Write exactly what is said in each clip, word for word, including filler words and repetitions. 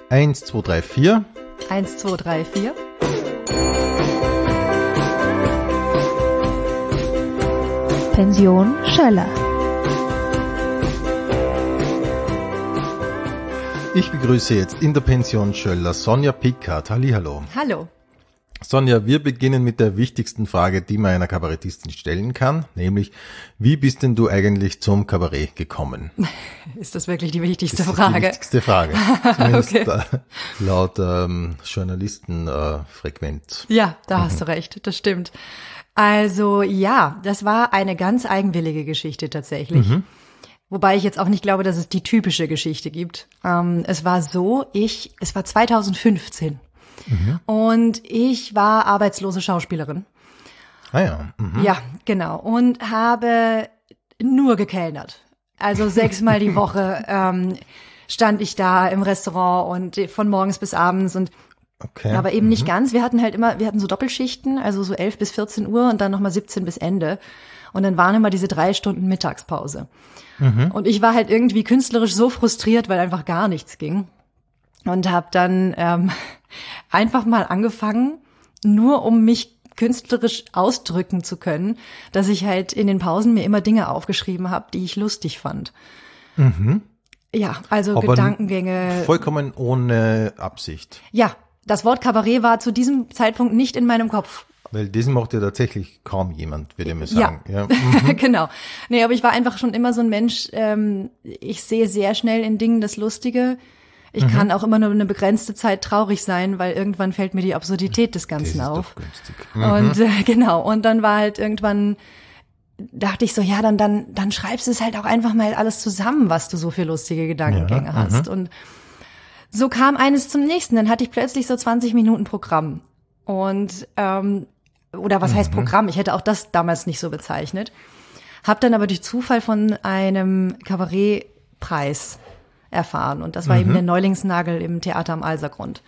Eins, zwei, drei, vier. Eins, zwei, drei, vier. Pension Schöller. Ich begrüße jetzt in der Pension Schöller Sonja Pickard. Hallihallo. Hallo. Sonja, wir beginnen mit der wichtigsten Frage, die man einer Kabarettistin stellen kann, nämlich, wie bist denn du eigentlich zum Kabarett gekommen? Ist das wirklich die wichtigste das ist Frage? Die wichtigste Frage. Zumindest Okay. äh, laut ähm, Journalistenfrequenz. Äh, ja, da hast du recht, das stimmt. Also ja, das war eine ganz eigenwillige Geschichte tatsächlich. Mhm. Wobei ich jetzt auch nicht glaube, dass es die typische Geschichte gibt. Ähm, es war so, ich, es war zweitausendfünfzehn. Mhm. Und ich war arbeitslose Schauspielerin. Ah ja. Mhm. Ja, genau. Und habe nur gekellnert. Also sechsmal die Woche ähm, stand ich da im Restaurant und von morgens bis abends und okay. Aber eben mhm. nicht ganz. Wir hatten halt immer, wir hatten so Doppelschichten, also so elf bis vierzehn Uhr und dann nochmal siebzehn bis Ende. Und dann waren immer diese drei Stunden Mittagspause. Mhm. Und ich war halt irgendwie künstlerisch so frustriert, weil einfach gar nichts ging. Und habe dann ähm, einfach mal angefangen, nur um mich künstlerisch ausdrücken zu können, dass ich halt in den Pausen mir immer Dinge aufgeschrieben habe, die ich lustig fand. Mhm. Ja, also Aber Gedankengänge. Vollkommen ohne Absicht. Ja, das Wort Kabarett war zu diesem Zeitpunkt nicht in meinem Kopf. Weil das macht ja tatsächlich kaum jemand, würde ich mal sagen. Ja, ja. Mhm. Genau. Nee, aber ich war einfach schon immer so ein Mensch, ähm, ich sehe sehr schnell in Dingen das Lustige. Ich mhm. kann auch immer nur eine begrenzte Zeit traurig sein, weil irgendwann fällt mir die Absurdität des Ganzen das ist auf. Doch günstig. Mhm. Und äh, genau, und dann war halt irgendwann, dachte ich so, ja, dann dann dann schreibst du es halt auch einfach mal alles zusammen, was du so für lustige Gedankengänge ja, hast. Mhm. Und so kam eines zum nächsten. Dann hatte ich plötzlich so zwanzig Minuten Programm. Und ähm, oder was mhm. heißt Programm? Ich hätte auch das damals nicht so bezeichnet. Hab dann aber durch Zufall von einem Kabarettpreis erfahren. Und das war mhm. eben der Neulingsnagel im Theater am Alsergrund.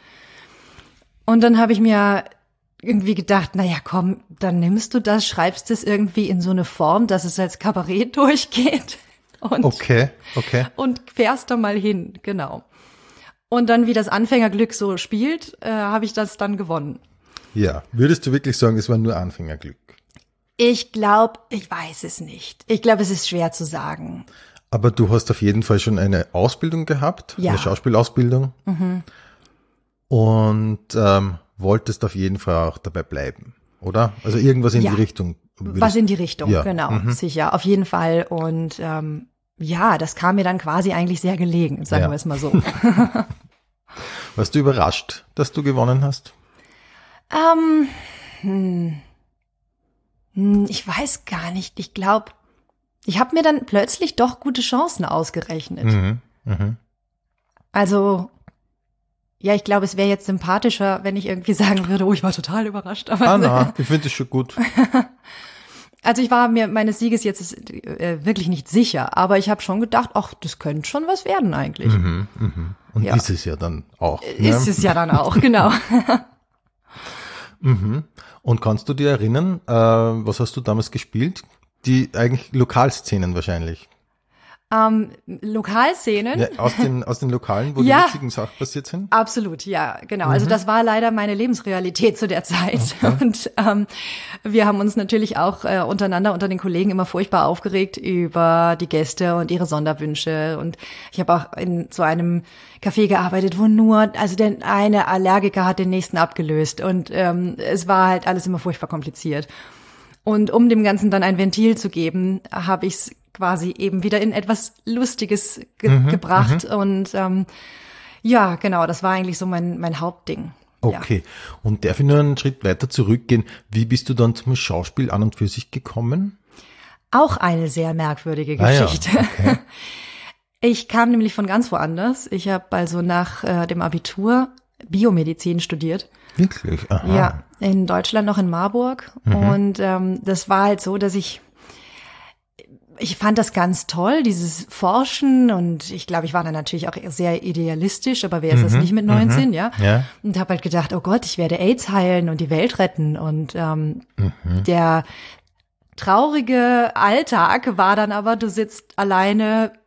Und dann habe ich mir irgendwie gedacht, na ja, komm, dann nimmst du das, schreibst es irgendwie in so eine Form, dass es als Kabarett durchgeht. Und, okay, okay. Und fährst da mal hin, genau. Und dann, wie das Anfängerglück so spielt, äh, habe ich das dann gewonnen. Ja, würdest du wirklich sagen, es war nur Anfängerglück? Ich glaube, ich weiß es nicht. Ich glaube, es ist schwer zu sagen. Aber du hast auf jeden Fall schon eine Ausbildung gehabt, ja. eine Schauspielausbildung. Mhm. Und ähm, wolltest auf jeden Fall auch dabei bleiben, oder? Also irgendwas in ja. die Richtung. Was in die Richtung, ja. genau, mhm. sicher, auf jeden Fall. Und ähm, ja, das kam mir dann quasi eigentlich sehr gelegen, sagen ja. wir es mal so. Warst du überrascht, dass du gewonnen hast? Ähm, hm, ich weiß gar nicht. Ich glaube, ich habe mir dann plötzlich doch gute Chancen ausgerechnet. Mhm. Mhm. Also, ja, ich glaube, es wäre jetzt sympathischer, wenn ich irgendwie sagen würde, oh, ich war total überrascht. Aber ah, na, ich finde es schon gut. Also ich war mir meines Sieges jetzt äh, wirklich nicht sicher, aber ich habe schon gedacht, ach, das könnte schon was werden eigentlich. Mhm, mhm. Und ja. ist es ja dann auch. Ist ne? es ja dann auch, genau. Mhm. Und kannst du dir erinnern, äh, was hast du damals gespielt? Die eigentlich Lokalszenen wahrscheinlich. Ähm, Lokalszenen? Ja, aus den aus den Lokalen, wo ja, die witzigen Sachen passiert sind? Absolut, ja, genau. Mhm. Also das war leider meine Lebensrealität zu der Zeit. Okay. Und ähm, wir haben uns natürlich auch äh, untereinander, unter den Kollegen immer furchtbar aufgeregt über die Gäste und ihre Sonderwünsche. Und ich habe auch in so einem Café gearbeitet, wo nur, also der eine Allergiker hat den nächsten abgelöst. Und ähm, es war halt alles immer furchtbar kompliziert. Und um dem Ganzen dann ein Ventil zu geben, habe ich es quasi eben wieder in etwas Lustiges ge- mhm, gebracht. Mhm. Und ähm, ja, genau, das war eigentlich so mein mein Hauptding. Okay. Ja. Und darf ich nur einen Schritt weiter zurückgehen? Wie bist du dann zum Schauspiel an und für sich gekommen? Auch eine sehr merkwürdige ah, Geschichte. Ja. Okay. Ich kam nämlich von ganz woanders. Ich habe also nach äh, dem Abitur Biomedizin studiert. Wirklich? Aha. Ja, in Deutschland noch in Marburg. Mhm. Und ähm, das war halt so, dass ich Ich fand das ganz toll, dieses Forschen, und ich glaube, ich war dann natürlich auch sehr idealistisch, aber wer ist das mhm, nicht mit neunzehn, mhm, ja? ja? Und habe halt gedacht, oh Gott, ich werde AIDS heilen und die Welt retten. Und ähm, mhm. der traurige Alltag war dann aber, du sitzt alleine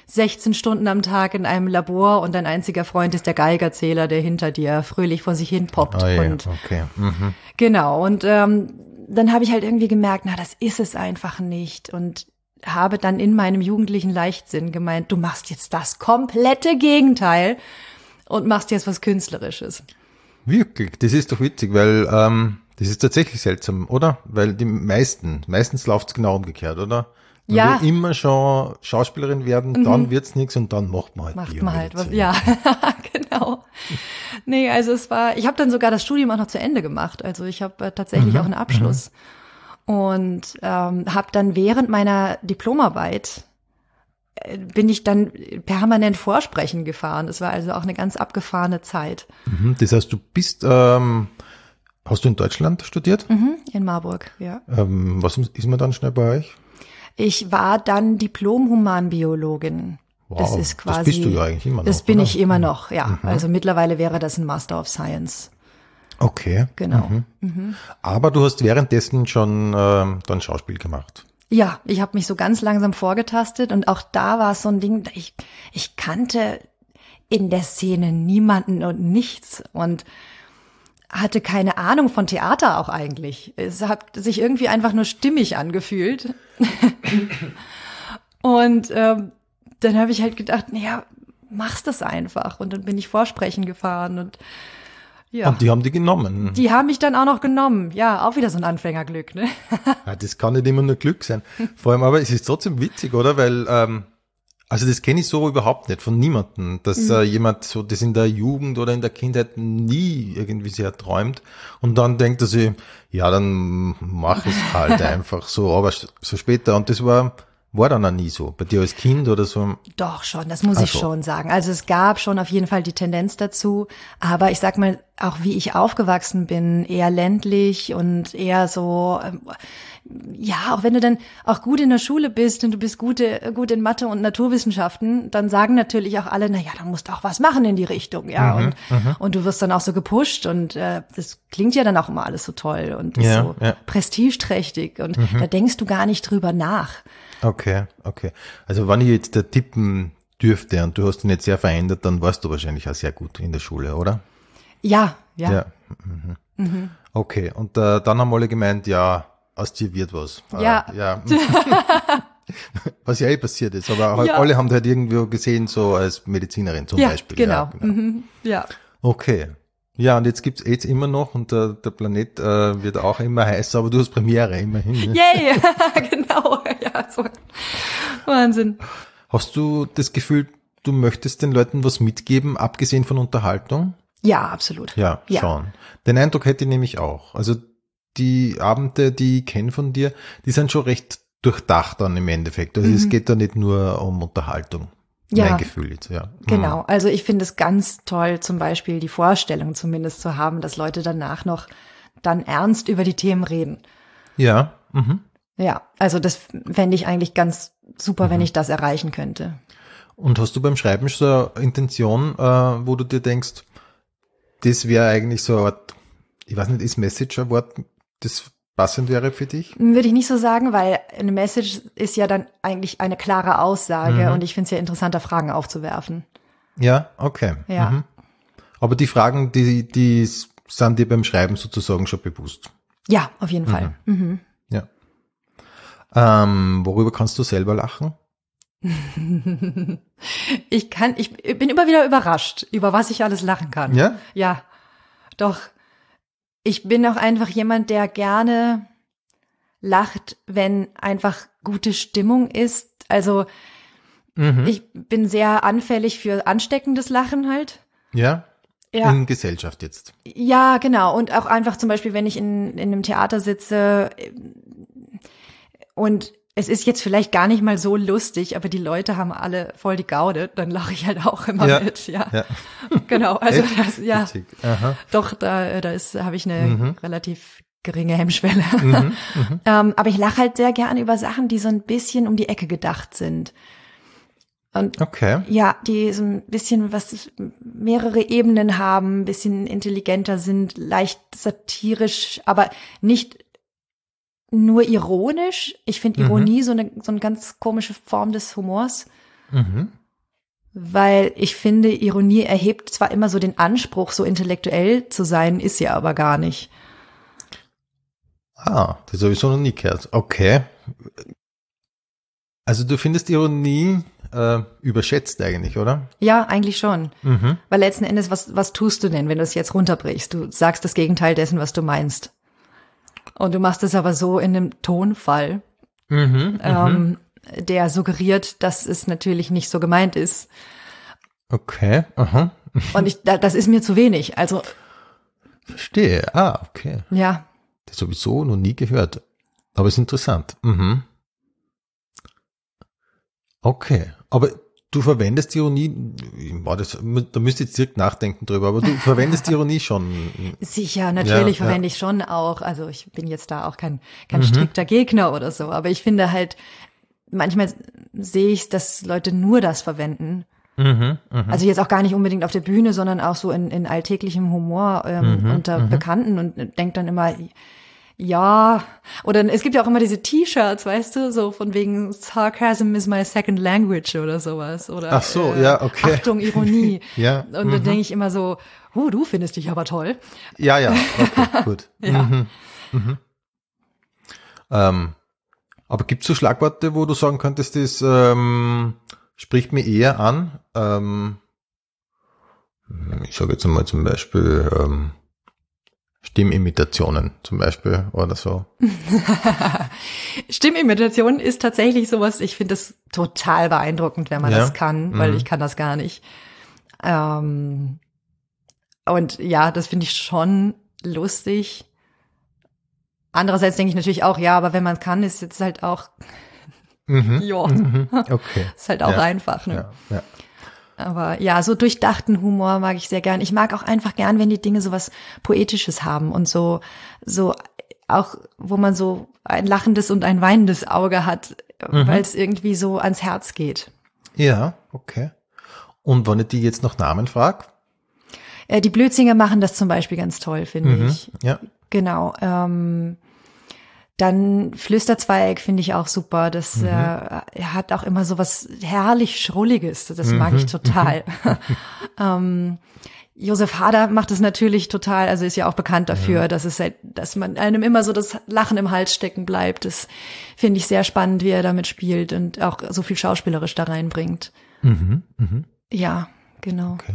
sechzehn Stunden am Tag in einem Labor und dein einziger Freund ist der Geigerzähler, der hinter dir fröhlich vor sich hin poppt. Oh ja, und okay. Mhm. Genau, und ähm, dann habe ich halt irgendwie gemerkt, na, das ist es einfach nicht. Und habe dann in meinem jugendlichen Leichtsinn gemeint, du machst jetzt das komplette Gegenteil und machst jetzt was Künstlerisches. Wirklich, das ist doch witzig, weil ähm, das ist tatsächlich seltsam, oder? Weil die meisten, meistens läuft es genau umgekehrt, oder? Man Ja. will immer schon Schauspielerin werden, Mhm. dann wird's nichts und dann macht man halt Macht man halt was, Biomedizin. ja, genau. Nee, also es war, ich habe dann sogar das Studium auch noch zu Ende gemacht. Also ich habe äh, tatsächlich Mhm, auch einen Abschluss und ähm, habe dann während meiner Diplomarbeit äh, bin ich dann permanent Vorsprechen gefahren. Es war also auch eine ganz abgefahrene Zeit. Mhm, das heißt, du bist, ähm, hast du in Deutschland studiert? Mhm, in Marburg, ja. Ähm, was ist man dann schnell bei euch? Ich war dann Diplom-Humanbiologin. Wow, das ist quasi. das bist du ja eigentlich immer noch, Das bin oder? ich immer noch, ja. Mhm. Also mittlerweile wäre das ein Master of Science. Okay. Genau. Mhm. Aber du hast währenddessen schon ähm, dann Schauspiel gemacht. Ja, ich habe mich so ganz langsam vorgetastet und auch da war es so ein Ding, ich, ich kannte in der Szene niemanden und nichts und hatte keine Ahnung von Theater auch eigentlich. Es hat sich irgendwie einfach nur stimmig angefühlt. Und ähm, dann habe ich halt gedacht, naja, mach's das einfach. Und dann bin ich Vorsprechen gefahren und ja. Und die haben die genommen. Die haben mich dann auch noch genommen. Ja, auch wieder so ein Anfängerglück, ne? Ja, das kann nicht immer nur Glück sein. Vor allem, aber es ist trotzdem witzig, oder? Weil, ähm, also das kenne ich so überhaupt nicht von niemandem, dass Mhm. äh, jemand so das in der Jugend oder in der Kindheit nie irgendwie sehr träumt und dann denkt er sich, ja, dann mach es halt einfach so, aber so später. Und das war war dann auch nie so. Bei dir als Kind oder so? Doch schon, das muss Ach ich so. schon sagen. Also es gab schon auf jeden Fall die Tendenz dazu, aber ich sag mal, auch wie ich aufgewachsen bin, eher ländlich und eher so, ähm, ja, auch wenn du dann auch gut in der Schule bist und du bist gut, äh, gut in Mathe und Naturwissenschaften, dann sagen natürlich auch alle, na ja, dann musst du auch was machen in die Richtung, ja, Mhm, und und du wirst dann auch so gepusht und äh, das klingt ja dann auch immer alles so toll und ist Ja, so ja. prestigeträchtig und da denkst du gar nicht drüber nach. Okay, okay. Also wenn ich jetzt da tippen dürfte und du hast ihn jetzt sehr verändert, dann warst du wahrscheinlich auch sehr gut in der Schule, oder? Ja, ja. Ja. Mhm. Okay, und äh, dann haben alle gemeint, ja, aus dir wird was. Ja. Äh, ja. Was ja eh passiert ist, aber halt Ja. alle haben halt irgendwo gesehen, so als Medizinerin zum ja, Beispiel. Genau. Ja, genau. Mhm. Ja. Okay. Ja, und jetzt gibt's AIDS immer noch und der, der Planet äh, wird auch immer heißer, aber du hast Premiere immerhin. Ne? Yay! Genau. Ja, so. Wahnsinn. Hast du das Gefühl, du möchtest den Leuten was mitgeben, abgesehen von Unterhaltung? Ja, absolut. Ja, Ja. schon. Den Eindruck hätte ich nämlich auch. Also die Abende, die ich kenne von dir, die sind schon recht durchdacht dann im Endeffekt. Also es geht da nicht nur um Unterhaltung. Ja. Mein Gefühl jetzt, ja. Genau. Also ich finde es ganz toll, zum Beispiel die Vorstellung zumindest zu haben, dass Leute danach noch dann ernst über die Themen reden. Ja. Mhm. Ja, also das fände ich eigentlich ganz super, wenn ich das erreichen könnte. Und hast du beim Schreiben so eine Intention, äh, wo du dir denkst, das wäre eigentlich so eine Art, ich weiß nicht, ist Message ein Wort, das passend wäre für dich? Würde ich nicht so sagen, weil eine Message ist ja dann eigentlich eine klare Aussage Mhm. und ich finde es ja interessanter, Fragen aufzuwerfen. Ja, okay. Ja. Mhm. Aber die Fragen, die, die sind dir beim Schreiben sozusagen schon bewusst. Ja, auf jeden Fall. Mhm. Ja. Ähm, worüber kannst du selber lachen? Ich kann, ich bin immer wieder überrascht, über was ich alles lachen kann. Ja? Ja, doch. Ich bin auch einfach jemand, der gerne lacht, wenn einfach gute Stimmung ist. Also Mhm. ich bin sehr anfällig für ansteckendes Lachen halt. Ja? Ja. In Gesellschaft jetzt. Ja, genau. Und auch einfach zum Beispiel, wenn ich in, in einem Theater sitze und es ist jetzt vielleicht gar nicht mal so lustig, aber die Leute haben alle voll die Gaude, dann lache ich halt auch immer Ja. mit. Ja, Ja. genau. Also Echt? das, ja, Witzig. Aha. doch, da, da ist, habe ich eine Mhm. relativ geringe Hemmschwelle. Mhm. ähm, aber ich lache halt sehr gerne über Sachen, die so ein bisschen um die Ecke gedacht sind. Und Okay. ja, die so ein bisschen was, mehrere Ebenen haben, ein bisschen intelligenter sind, leicht satirisch, aber nicht nur ironisch. Ich finde Ironie so eine, so eine ganz komische Form des Humors. Mhm. Weil ich finde, Ironie erhebt zwar immer so den Anspruch, so intellektuell zu sein, ist sie aber gar nicht. Ah, das habe ich so noch nie gehört. Okay. Also du findest Ironie äh, überschätzt eigentlich, oder? Ja, eigentlich schon. Mhm. Weil letzten Endes, was, was tust du denn, wenn du es jetzt runterbrichst? Du sagst das Gegenteil dessen, was du meinst. Und du machst es aber so in einem Tonfall, Mhm, ähm, der suggeriert, dass es natürlich nicht so gemeint ist. Okay, aha. Und ich, da, das ist mir zu wenig. Also, Verstehe. Ah, okay. ja. Das habe ich so noch nie gehört. Aber ist interessant. Mhm. Okay. Aber du verwendest Ironie, war das, da müsst ihr jetzt direkt nachdenken drüber, aber du verwendest Ironie schon. Sicher, natürlich Ja, verwende ja. ich schon auch. Also ich bin jetzt da auch kein, kein strikter Gegner oder so. Aber ich finde halt, manchmal sehe ich, dass Leute nur das verwenden. Mhm, mhm. Also jetzt auch gar nicht unbedingt auf der Bühne, sondern auch so in, in alltäglichem Humor ähm, Mhm, unter Bekannten und denkt dann immer, ja, oder es gibt ja auch immer diese T-Shirts, weißt du, so von wegen Sarcasm is my second language oder sowas. Oder Ach so, äh, ja, okay. Achtung, Ironie. Ja, Und dann mhm. denke ich immer so, oh, du findest dich aber toll. Ja, ja, okay, gut. Ja. Mhm, mhm. Ähm, aber gibt es so Schlagworte, wo du sagen könntest, das ähm, spricht mir eher an? Ähm, ich sage jetzt mal zum Beispiel ähm, Stimmimitationen zum Beispiel oder so. Stimmimitation ist tatsächlich sowas, ich finde das total beeindruckend, wenn man Ja. das kann, weil Mhm. ich kann das gar nicht. Ähm, und ja, das finde ich schon lustig. Andererseits denke ich natürlich auch, ja, aber wenn man es kann, ist jetzt halt auch, Mhm. ja, Mhm. Okay. ist halt auch Ja. einfach, ne? Ja, ja. Aber ja, so durchdachten Humor mag ich sehr gern. Ich mag auch einfach gern, wenn die Dinge so was Poetisches haben und so, so auch, wo man so ein lachendes und ein weinendes Auge hat, Mhm. weil es irgendwie so ans Herz geht. Ja, okay. Und wenn ich die jetzt nach Namen frage? Äh, die Blödzinger machen das zum Beispiel ganz toll, finde Mhm. ich. Ja. Genau. Ähm, dann Flüsterzweig finde ich auch super. Das Mhm. äh, er hat auch immer so was herrlich Schrulliges. Das mag Mhm. ich total. ähm, Josef Hader macht es natürlich total, also ist ja auch bekannt dafür, dass es halt, dass man einem immer so das Lachen im Hals stecken bleibt. Das finde ich sehr spannend, wie er damit spielt und auch so viel schauspielerisch da reinbringt. Mhm. Mhm. Ja, genau. Okay.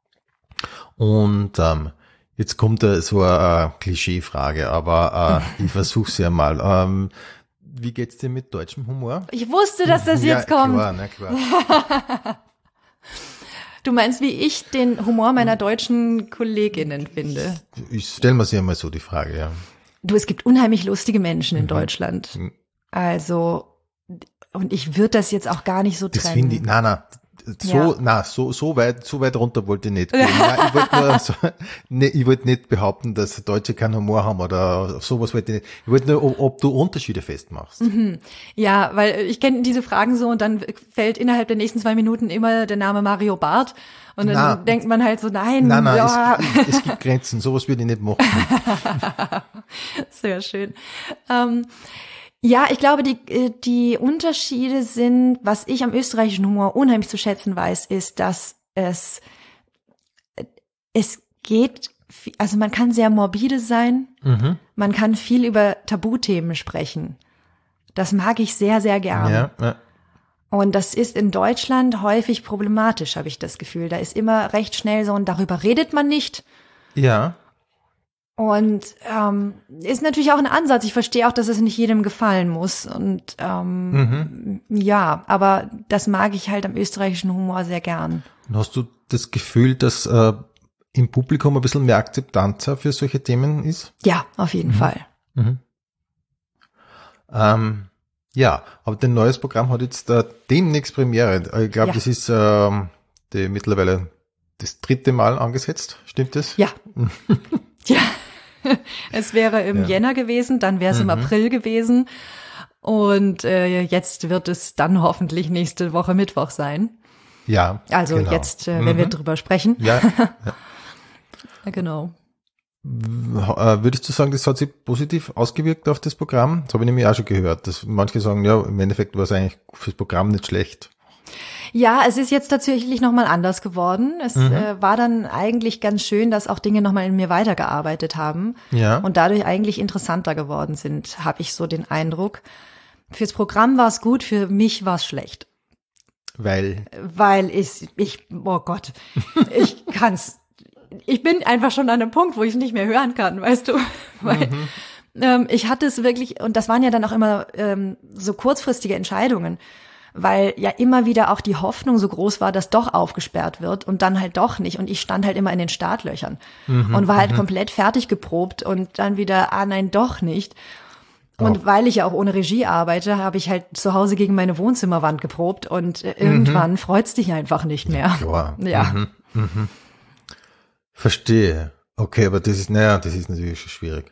Und ähm, jetzt kommt da so eine äh, Klischeefrage, aber äh, ich versuche es ja mal. Ähm, wie geht's dir mit deutschem Humor? Ich wusste, dass das ja, jetzt kommt. Klar, na klar. Du meinst, wie ich den Humor meiner deutschen Kolleginnen finde? Ich stelle mir ja mal so die Frage, ja. Du, es gibt unheimlich lustige Menschen in Mhm. Deutschland. Mhm. Also, und ich würde das jetzt auch gar nicht so Das trennen. finde ich, na, na, so, Ja. na, so, so weit, so weit runter wollte ich nicht gehen. Nein, ich wollte nur, so, nee, ich wollte nicht behaupten, dass Deutsche keinen Humor haben oder sowas wollte ich nicht. Ich wollte nur, ob, ob du Unterschiede festmachst. Ja, weil ich kenne diese Fragen so und dann fällt innerhalb der nächsten zwei Minuten immer der Name Mario Barth und dann Na, denkt man halt so, nein, Nein, nein, ja, es, es gibt Grenzen, sowas würde ich nicht machen. sehr schön. Ähm, ja, ich glaube, die, äh, die Unterschiede sind, was ich am österreichischen Humor unheimlich zu schätzen weiß, ist, dass es, es geht, vi- also man kann sehr morbide sein, Mhm. man kann viel über Tabuthemen sprechen. Das mag ich sehr, sehr gern. Ja, ja. Und das ist in Deutschland häufig problematisch, habe ich das Gefühl. Da ist immer recht schnell so, und darüber redet man nicht. Ja, Und ähm, ist natürlich auch ein Ansatz. Ich verstehe auch, dass es nicht jedem gefallen muss. Und ähm, ja, aber das mag ich halt am österreichischen Humor sehr gern. und hast du das Gefühl, dass äh, im Publikum ein bisschen mehr Akzeptanz für solche Themen ist? Ja, auf jeden Fall. Mhm. Ähm, ja, aber dein neues Programm hat jetzt äh, demnächst Premiere. Äh, Ich glaube, Ja. das ist ähm, die mittlerweile das dritte Mal angesetzt. Stimmt das? Ja. Ja. Es wäre im Ja. Jänner gewesen, dann wäre es im April gewesen. Und äh, jetzt wird es dann hoffentlich nächste Woche Mittwoch sein. Ja. Also genau. jetzt, äh, wenn wir Mhm. drüber sprechen. Ja. Ja, genau. Äh, Würdest du sagen, das hat sich positiv ausgewirkt auf das Programm? Das habe ich nämlich auch schon gehört, dass manche sagen, ja, im Endeffekt war es eigentlich fürs Programm nicht schlecht. Ja, es ist jetzt tatsächlich nochmal anders geworden. Es mhm. äh, war dann eigentlich ganz schön, dass auch Dinge nochmal in mir weitergearbeitet haben ja. und dadurch eigentlich interessanter geworden sind, habe ich so den Eindruck. Fürs Programm war es gut, für mich war es schlecht. Weil? Weil ich, ich, oh Gott, ich kann's, ich bin einfach schon an einem Punkt, wo ich es nicht mehr hören kann, weißt du, weil mhm. ähm, ich hatte es wirklich, und das waren ja dann auch immer ähm, so kurzfristige Entscheidungen, weil ja immer wieder auch die Hoffnung so groß war, dass doch aufgesperrt wird und dann halt doch nicht. Und ich stand halt immer in den Startlöchern mhm, und war halt mhm. komplett fertig geprobt und dann wieder, ah nein, doch nicht. Und oh. weil ich ja auch ohne Regie arbeite, habe ich halt zu Hause gegen meine Wohnzimmerwand geprobt und äh, irgendwann mhm. freut's dich einfach nicht mehr. Ja. ja. Mhm, mhm. Verstehe. Okay, aber das ist, naja, das ist natürlich schon schwierig.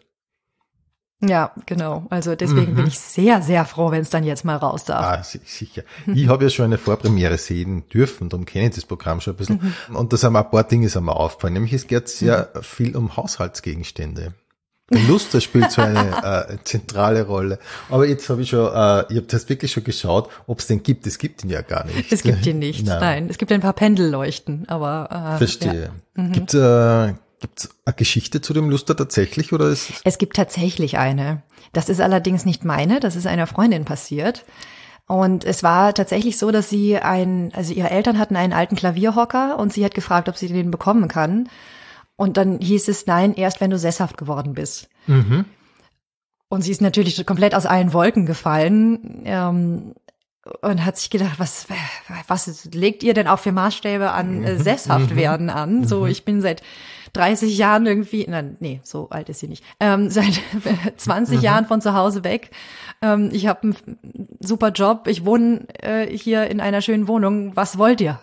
Ja, genau. Also deswegen mhm. bin ich sehr, sehr froh, wenn es dann jetzt mal raus darf. Ah, sicher. Ich habe ja schon eine Vorpremiere sehen dürfen, darum kenne ich das Programm schon ein bisschen. Mhm. Und da sind mir ein paar Dinge sind mir aufgefallen. Nämlich es geht sehr mhm. viel um Haushaltsgegenstände. Der Luster spielt so eine äh, zentrale Rolle. Aber jetzt habe ich schon, äh, ich habe das wirklich schon geschaut, ob es den gibt. Es gibt ihn ja gar nicht. Es gibt ihn nicht, nein. nein. Es gibt ein paar Pendelleuchten, aber äh, verstehe. Ja. Mhm. Gibt äh, Gibt's eine Geschichte zu dem Luster tatsächlich oder ist es? Es gibt tatsächlich eine. Das ist allerdings nicht meine, das ist einer Freundin passiert. Und es war tatsächlich so, dass sie ein, also ihre Eltern hatten einen alten Klavierhocker und sie hat gefragt, ob sie den bekommen kann. Und dann hieß es, nein, erst wenn du sesshaft geworden bist. Mhm. Und sie ist natürlich komplett aus allen Wolken gefallen. Ähm, Und hat sich gedacht, was, was legt ihr denn auch für Maßstäbe an äh, sesshaft werden an? So, ich bin seit dreißig Jahren irgendwie, nein, nee, so alt ist sie nicht, ähm, seit zwanzig mhm. Jahren von zu Hause weg. Ähm, ich habe einen super Job, ich wohne äh, hier in einer schönen Wohnung, was wollt ihr?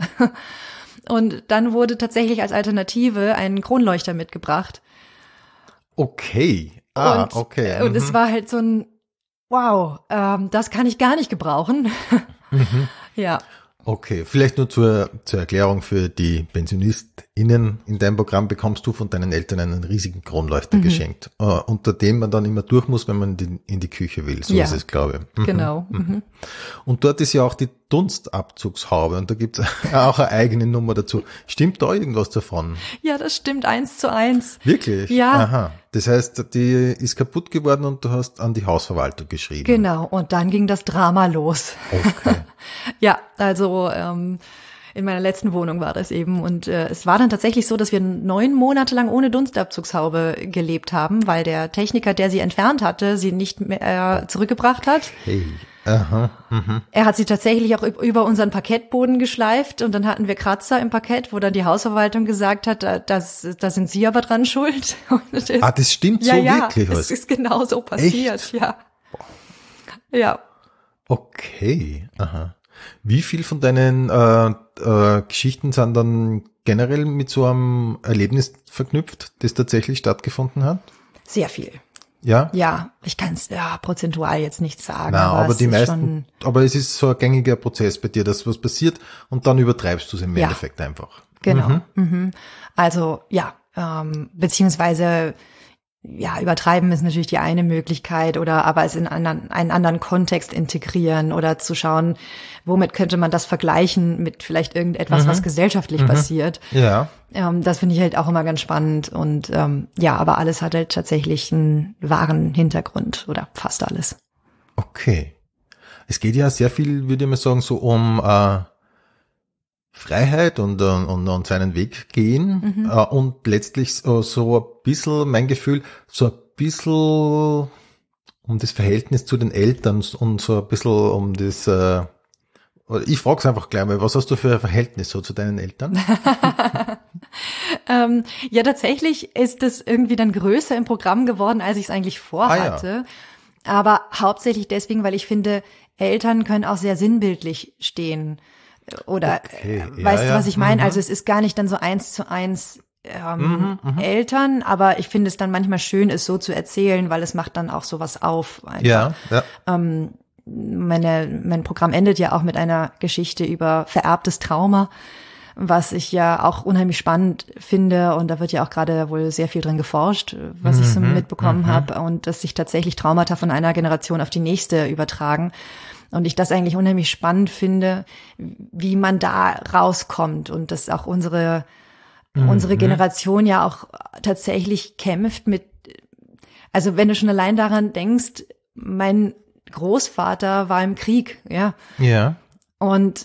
Und dann wurde tatsächlich als Alternative ein Kronleuchter mitgebracht. Okay, ah, und, okay. Mhm. Und es war halt so ein wow, ähm, das kann ich gar nicht gebrauchen. Mhm. Ja. Okay, vielleicht nur zur, zur Erklärung für die PensionistInnen. In deinem Programm bekommst du von deinen Eltern einen riesigen Kronleuchter mhm. geschenkt, äh, unter dem man dann immer durch muss, wenn man in die, in die Küche will. So ja. ist es, glaube ich. Mhm. Genau. Mhm. Und dort ist ja auch die Dunstabzugshaube und da gibt es auch eine eigene Nummer dazu. Stimmt da irgendwas davon? Ja, das stimmt eins zu eins. Wirklich? Ja. Aha. Das heißt, die ist kaputt geworden und du hast an die Hausverwaltung geschrieben. Genau, und dann ging das Drama los. Okay. Ja, also ähm, in meiner letzten Wohnung war das eben. Und äh, es war dann tatsächlich so, dass wir neun Monate lang ohne Dunstabzugshaube gelebt haben, weil der Techniker, der sie entfernt hatte, sie nicht mehr äh, zurückgebracht hat. Hey. Aha, mhm. Er hat sie tatsächlich auch über unseren Parkettboden geschleift und dann hatten wir Kratzer im Parkett, wo dann die Hausverwaltung gesagt hat, da, das, da sind Sie aber dran schuld. Das, ah, das stimmt ja, so ja, wirklich? Ja, es ist genau so passiert, Echt? ja. Ja. Okay, aha. Wie viel von deinen äh, äh, Geschichten sind dann generell mit so einem Erlebnis verknüpft, das tatsächlich stattgefunden hat? Sehr viel. Ja? Ja, ich kann es ja prozentual jetzt nicht sagen. Na, aber, aber es die ist meisten, schon, aber es ist so ein gängiger Prozess bei dir, dass was passiert und dann übertreibst du es im ja, Endeffekt einfach. Genau. Mhm. Mhm. Also ja, ähm, beziehungsweise ja, übertreiben ist natürlich die eine Möglichkeit oder aber es in anderen, einen anderen Kontext integrieren oder zu schauen, womit könnte man das vergleichen mit vielleicht irgendetwas, mhm. was gesellschaftlich mhm. passiert. Ja. Ähm, das finde ich halt auch immer ganz spannend und ähm, ja, aber alles hat halt tatsächlich einen wahren Hintergrund oder fast alles. Okay. Es geht ja sehr viel, würde ich mal sagen, so um äh, Freiheit und, und, und seinen Weg gehen mhm. äh, und letztlich so, so ein bisschen, mein Gefühl, so ein bisschen um das Verhältnis zu den Eltern und so ein bisschen um das, äh, ich frage es einfach gleich mal, was hast du für ein Verhältnis so zu deinen Eltern? ähm, ja, tatsächlich ist es irgendwie dann größer im Programm geworden, als ich es eigentlich vorhatte. Ah, ja. Aber hauptsächlich deswegen, weil ich finde, Eltern können auch sehr sinnbildlich stehen. Oder okay. ja, weißt ja. du, was ich meine? Mhm. Also es ist gar nicht dann so eins zu eins ähm, mhm, Eltern, aber ich finde es dann manchmal schön, es so zu erzählen, weil es macht dann auch sowas auf. Einfach. Ja, ja. Ähm, meine, mein Programm endet ja auch mit einer Geschichte über vererbtes Trauma, was ich ja auch unheimlich spannend finde und da wird ja auch gerade wohl sehr viel drin geforscht, was mhm, ich so mitbekommen mhm. habe und dass sich tatsächlich Traumata von einer Generation auf die nächste übertragen. Und ich das eigentlich unheimlich spannend finde, wie man da rauskommt und dass auch unsere, mhm. unsere Generation ja auch tatsächlich kämpft mit, also wenn du schon allein daran denkst, mein Großvater war im Krieg, ja. Ja. Und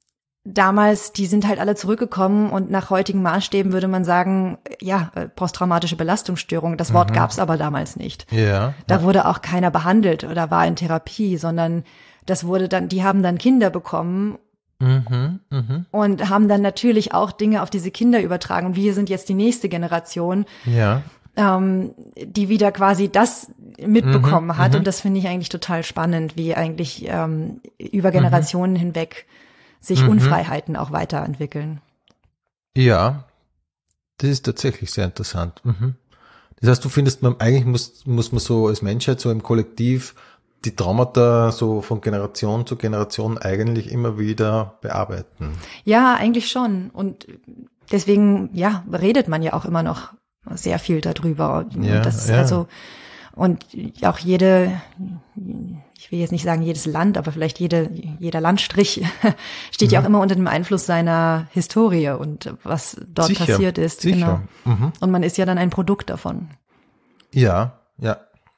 damals, die sind halt alle zurückgekommen und nach heutigen Maßstäben würde man sagen, ja, posttraumatische Belastungsstörung. Das Wort mhm. gab's aber damals nicht. Ja. Da ja. wurde auch keiner behandelt oder war in Therapie, sondern das wurde dann, die haben dann Kinder bekommen mhm. Mhm. und haben dann natürlich auch Dinge auf diese Kinder übertragen. Und wir sind jetzt die nächste Generation, ja. ähm, die wieder quasi das mitbekommen mhm. hat. Mhm. Und das finde ich eigentlich total spannend, wie eigentlich ähm, über Generationen mhm. hinweg sich mhm. Unfreiheiten auch weiterentwickeln. Ja, das ist tatsächlich sehr interessant. Mhm. Das heißt, du findest, man eigentlich muss, muss man so als Menschheit, so im Kollektiv, die Traumata so von Generation zu Generation eigentlich immer wieder bearbeiten. Ja, eigentlich schon. Und deswegen, ja, redet man ja auch immer noch sehr viel darüber. Ja, und das, ja. also, und auch jede, ich will jetzt nicht sagen jedes Land, aber vielleicht jede, jeder Landstrich steht mhm. ja auch immer unter dem Einfluss seiner Historie und was dort sicher, passiert ist. Sicher. Genau. Mhm. Und man ist ja dann ein Produkt davon. Ja, ja.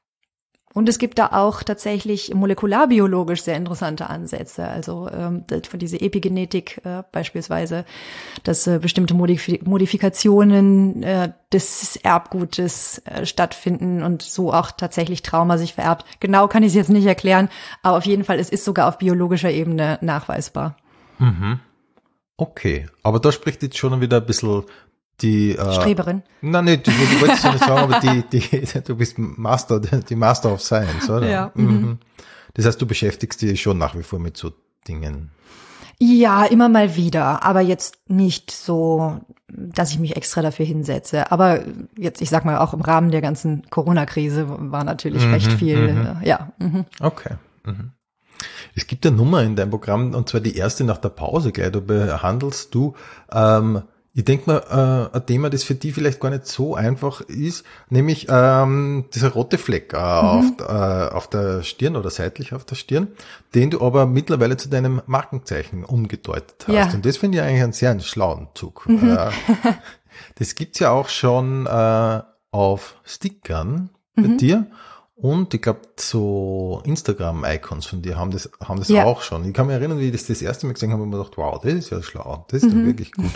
Und es gibt da auch tatsächlich molekularbiologisch sehr interessante Ansätze. Also ähm, von diese Epigenetik äh, beispielsweise, dass äh, bestimmte Modif- Modifikationen äh, des Erbgutes äh, stattfinden und so auch tatsächlich Trauma sich vererbt. Genau kann ich es jetzt nicht erklären, aber auf jeden Fall, es ist sogar auf biologischer Ebene nachweisbar. Mhm. Okay, aber da spricht jetzt schon wieder ein bisschen die äh, Streberin. Nein, nicht, ich wollte es ja nicht sagen, aber die, die, du bist Master, die Master of Science, oder? Ja. Mhm. Das heißt, du beschäftigst dich schon nach wie vor mit so Dingen. Ja, immer mal wieder, aber jetzt nicht so, dass ich mich extra dafür hinsetze. Aber jetzt, ich sag mal, auch im Rahmen der ganzen Corona-Krise war natürlich mhm, recht viel, mhm. äh, ja. Mhm. Okay. Mhm. Es gibt eine Nummer in deinem Programm, und zwar die erste nach der Pause gleich, da behandelst du, ähm, ich denke mal, äh, ein Thema, das für die vielleicht gar nicht so einfach ist, nämlich ähm, dieser rote Fleck äh, mhm. auf, äh, auf der Stirn oder seitlich auf der Stirn, den du aber mittlerweile zu deinem Markenzeichen umgedeutet hast. Ja. Und das finde ich eigentlich einen sehr schlauen Zug. Mhm. Äh, das gibt's ja auch schon äh, auf Stickern bei mhm. dir. Und ich glaube, so Instagram-Icons von dir haben das, haben das ja. auch schon. Ich kann mich erinnern, wie ich das das erste Mal gesehen habe, und mir gedacht, wow, das ist ja schlau, das ist mhm. ja wirklich gut.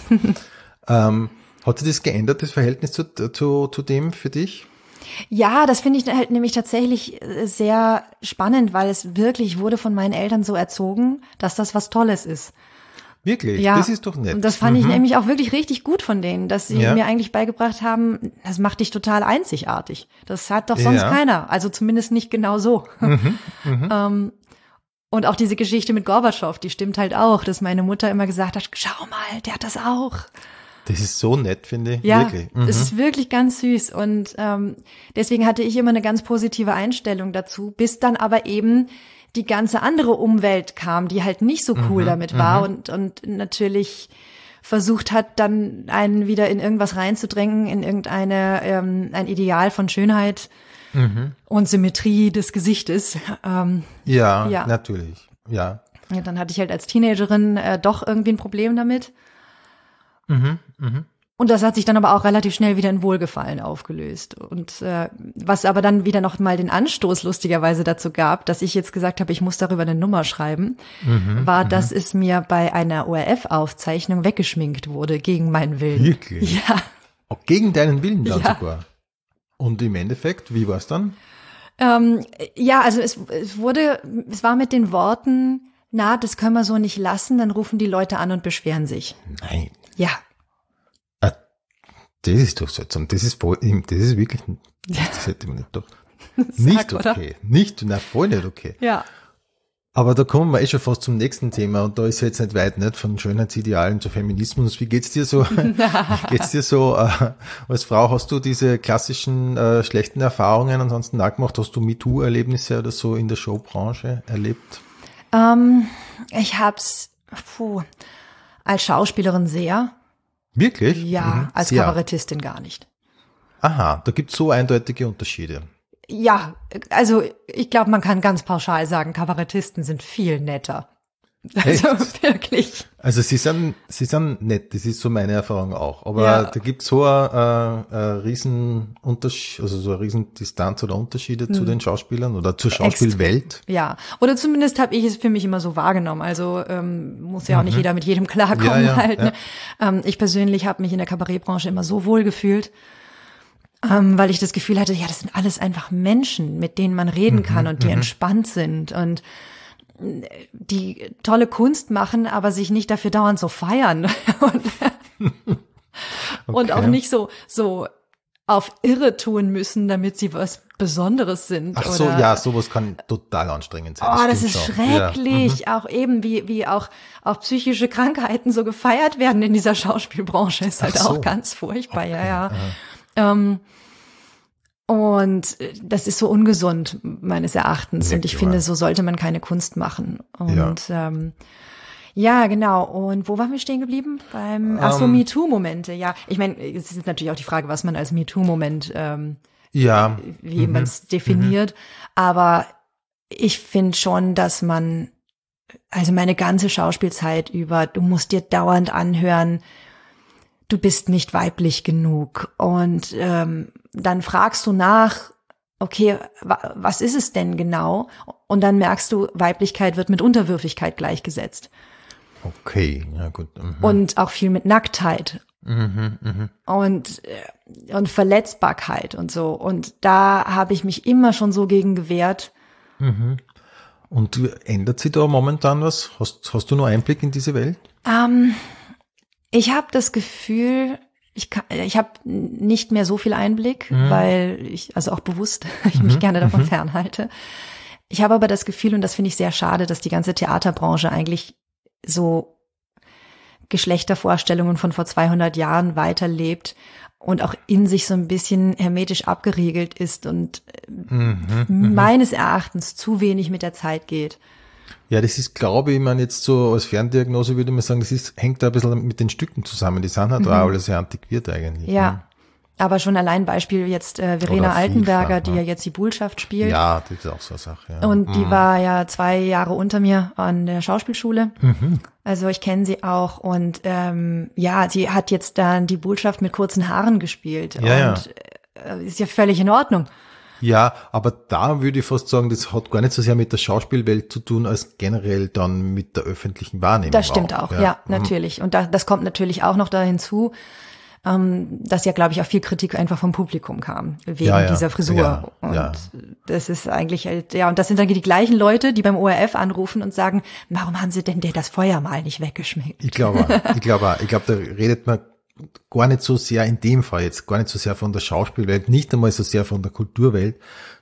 ähm, hat sich das geändert, das Verhältnis zu, zu, zu dem für dich? Ja, das finde ich halt nämlich tatsächlich sehr spannend, weil es wirklich wurde von meinen Eltern so erzogen, dass das was Tolles ist. Wirklich? Ja, das ist doch nett. Und das fand mhm. ich nämlich auch wirklich richtig gut von denen, dass sie ja. mir eigentlich beigebracht haben, das macht dich total einzigartig. Das hat doch sonst ja. keiner. Also zumindest nicht genau so. Mhm. Mhm. ähm, und auch diese Geschichte mit Gorbatschow, die stimmt halt auch, dass meine Mutter immer gesagt hat, schau mal, der hat das auch. Das ist so nett, finde ich. Ja, wirklich. Mhm. es ist wirklich ganz süß. Und ähm, deswegen hatte ich immer eine ganz positive Einstellung dazu, bis dann aber eben die ganze andere Umwelt kam, die halt nicht so cool mhm, damit war mhm. und und natürlich versucht hat, dann einen wieder in irgendwas reinzudrängen, in irgendeine ähm, ein Ideal von Schönheit mhm. und Symmetrie des Gesichtes. Ähm, ja, ja, natürlich. Ja. Ja, dann hatte ich halt als Teenagerin äh, doch irgendwie ein Problem damit. Mhm, mhm. Und das hat sich dann aber auch relativ schnell wieder in Wohlgefallen aufgelöst. Und äh, was aber dann wieder noch mal den Anstoß lustigerweise dazu gab, dass ich jetzt gesagt habe, ich muss darüber eine Nummer schreiben, mhm, war, mhm. dass es mir bei einer O R F-Aufzeichnung weggeschminkt wurde, gegen meinen Willen. Wirklich? Ja. Auch gegen deinen Willen dann ja. sogar? Und im Endeffekt, wie war es dann? Ähm, ja, also es, es wurde, es war mit den Worten, na, das können wir so nicht lassen, dann rufen die Leute an und beschweren sich. Nein. Ja. Das ist doch seltsam. Das ist voll, das ist wirklich, das hätte man nicht gedacht. Nicht Sag, okay. Oder? Nicht, na, voll nicht okay. Ja. Aber da kommen wir eh schon fast zum nächsten Thema, und da ist jetzt nicht weit, nicht, von Schönheitsidealen zu Feminismus. Wie geht's dir so? Wie geht's dir so, äh, als Frau? Hast du diese klassischen, äh, schlechten Erfahrungen ansonsten nachgemacht? Hast du MeToo-Erlebnisse oder so in der Showbranche erlebt? Ähm, ich hab's, puh, als Schauspielerin sehr. Wirklich? Ja, mhm. als Sehr. Kabarettistin gar nicht. Aha, da gibt's so eindeutige Unterschiede. ja, also ich glaube, man kann ganz pauschal sagen, Kabarettisten sind viel netter. Also Echt? wirklich. Also sie sind, sie sind nett, das ist so meine Erfahrung auch. Aber Ja. da gibt's so eine, äh, eine riesen Unterschied, also so eine riesen Distanz oder Unterschiede hm. zu den Schauspielern oder zur Schauspielwelt. Ja, oder zumindest habe ich es für mich immer so wahrgenommen. Also ähm, muss ja auch mhm. nicht jeder mit jedem klarkommen ja, ja, halt. Ja. Ne? Ähm, ich persönlich habe mich in der Kabarettbranche immer so wohl gefühlt, ähm, weil ich das Gefühl hatte, ja, das sind alles einfach Menschen, mit denen man reden mhm, kann und die mhm. entspannt sind und die tolle Kunst machen, aber sich nicht dafür dauernd so feiern und, okay. und auch nicht so so auf irre tun müssen, damit sie was Besonderes sind. Ach so, oder, ja, sowas kann total anstrengend sein. Oh, das, das ist schon. schrecklich. Ja. Auch eben, wie wie auch auch psychische Krankheiten so gefeiert werden in dieser Schauspielbranche, ist halt so. auch ganz furchtbar, okay. ja, ja. Ähm, Und das ist so ungesund meines Erachtens. Ja, und ich klar. finde, so sollte man keine Kunst machen. Und ja, ähm, ja genau. Und wo waren wir stehen geblieben? Beim ach so, um, MeToo-Momente. Ja, ich meine, es ist natürlich auch die Frage, was man als MeToo-Moment, ähm, ja, wie mhm. man es definiert. Mhm. Aber ich finde schon, dass man, also meine ganze Schauspielzeit über, du musst dir dauernd anhören, du bist nicht weiblich genug. Und ähm, dann fragst du nach, okay, wa- was ist es denn genau? Und dann merkst du, Weiblichkeit wird mit Unterwürfigkeit gleichgesetzt. Okay, ja gut. Mhm. Und auch viel mit Nacktheit. Mhm, mh. Und, und Verletzbarkeit und so. Und da habe ich mich immer schon so gegen gewehrt. Mhm. Und ändert sich da momentan was? Hast, hast du noch Einblick in diese Welt? Ähm, ich habe das Gefühl, ich kann, ich habe nicht mehr so viel Einblick, mhm. weil ich, also auch bewusst, ich mich mhm. gerne davon mhm. fernhalte. Ich habe aber das Gefühl, und das finde ich sehr schade, dass die ganze Theaterbranche eigentlich so Geschlechtervorstellungen von vor zweihundert Jahren weiterlebt und auch in sich so ein bisschen hermetisch abgeriegelt ist und mhm, meines Erachtens zu wenig mit der Zeit geht. Ja, das ist, glaube ich, ich meine jetzt so als Ferndiagnose würde man sagen, das ist, hängt da ein bisschen mit den Stücken zusammen. Die sind halt mhm. auch alle sehr antiquiert eigentlich. Ja, ne? Aber schon allein Beispiel jetzt äh, Verena Altenberger, die ja jetzt die Bullschaft spielt. Ja, das ist auch so eine Sache. Ja. Und die mhm. war ja zwei Jahre unter mir an der Schauspielschule. Mhm. Also ich kenne sie auch. Und ähm, ja, sie hat jetzt dann die Bullschaft mit kurzen Haaren gespielt. Ja, und äh, ist ja völlig in Ordnung. Ja, aber da würde ich fast sagen, das hat gar nicht so sehr mit der Schauspielwelt zu tun, als generell dann mit der öffentlichen Wahrnehmung. Das stimmt auch, auch ja, ja, natürlich. Und da, das kommt natürlich auch noch da hinzu, ähm, dass ja, glaube ich, auch viel Kritik einfach vom Publikum kam, wegen ja, ja, dieser Frisur. ja, und ja. das ist eigentlich halt, ja, und das sind dann die gleichen Leute, die beim O R F anrufen und sagen, warum haben sie denn der das Feuermal nicht weggeschminkt? Ich glaube auch, ich glaube auch. Ich glaube, da redet man gar nicht so sehr in dem Fall jetzt, gar nicht so sehr von der Schauspielwelt, nicht einmal so sehr von der Kulturwelt,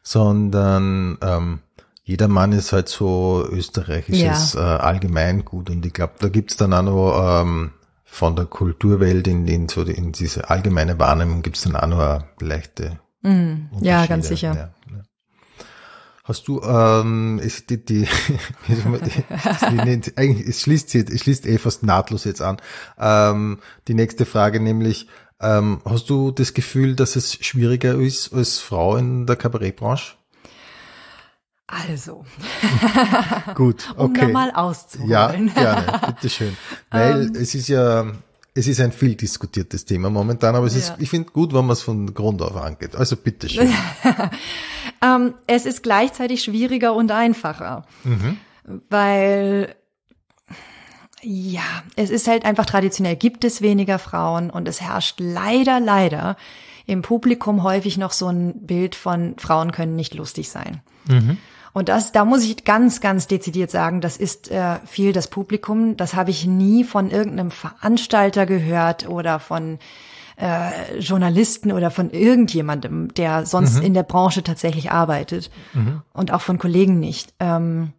sondern ähm, jeder Mann ist halt so österreichisches ja. äh, Allgemeingut und ich glaube, da gibt's dann auch noch ähm, von der Kulturwelt in, in so in diese allgemeine Wahrnehmung gibt's dann auch noch eine leichte mm, ja, ganz sicher. Ja, ja. Hast du, ähm, ist die, die, die, die eigentlich, es schließt sie, es schließt eh fast nahtlos jetzt an. Ähm, die nächste Frage nämlich, ähm, hast du das Gefühl, dass es schwieriger ist als Frau in der Kabarettbranche? Also. Gut, okay. Um nochmal auszuholen. Ja, gerne, bitteschön. Weil um, es ist ja, es ist ein viel diskutiertes Thema momentan, aber es ja. ist, ich finde gut, wenn man es von Grund auf angeht. Also bitteschön. um, es ist gleichzeitig schwieriger und einfacher, mhm. weil ja, es ist halt einfach traditionell, gibt es weniger Frauen und es herrscht leider, leider im Publikum häufig noch so ein Bild von Frauen können nicht lustig sein. Mhm. Und das, da muss ich ganz, ganz dezidiert sagen, das ist äh, viel das Publikum. Das habe ich nie von irgendeinem Veranstalter gehört oder von äh, Journalisten oder von irgendjemandem, der sonst mhm. in der Branche tatsächlich arbeitet. Mhm. Und auch von Kollegen nicht. Ähm,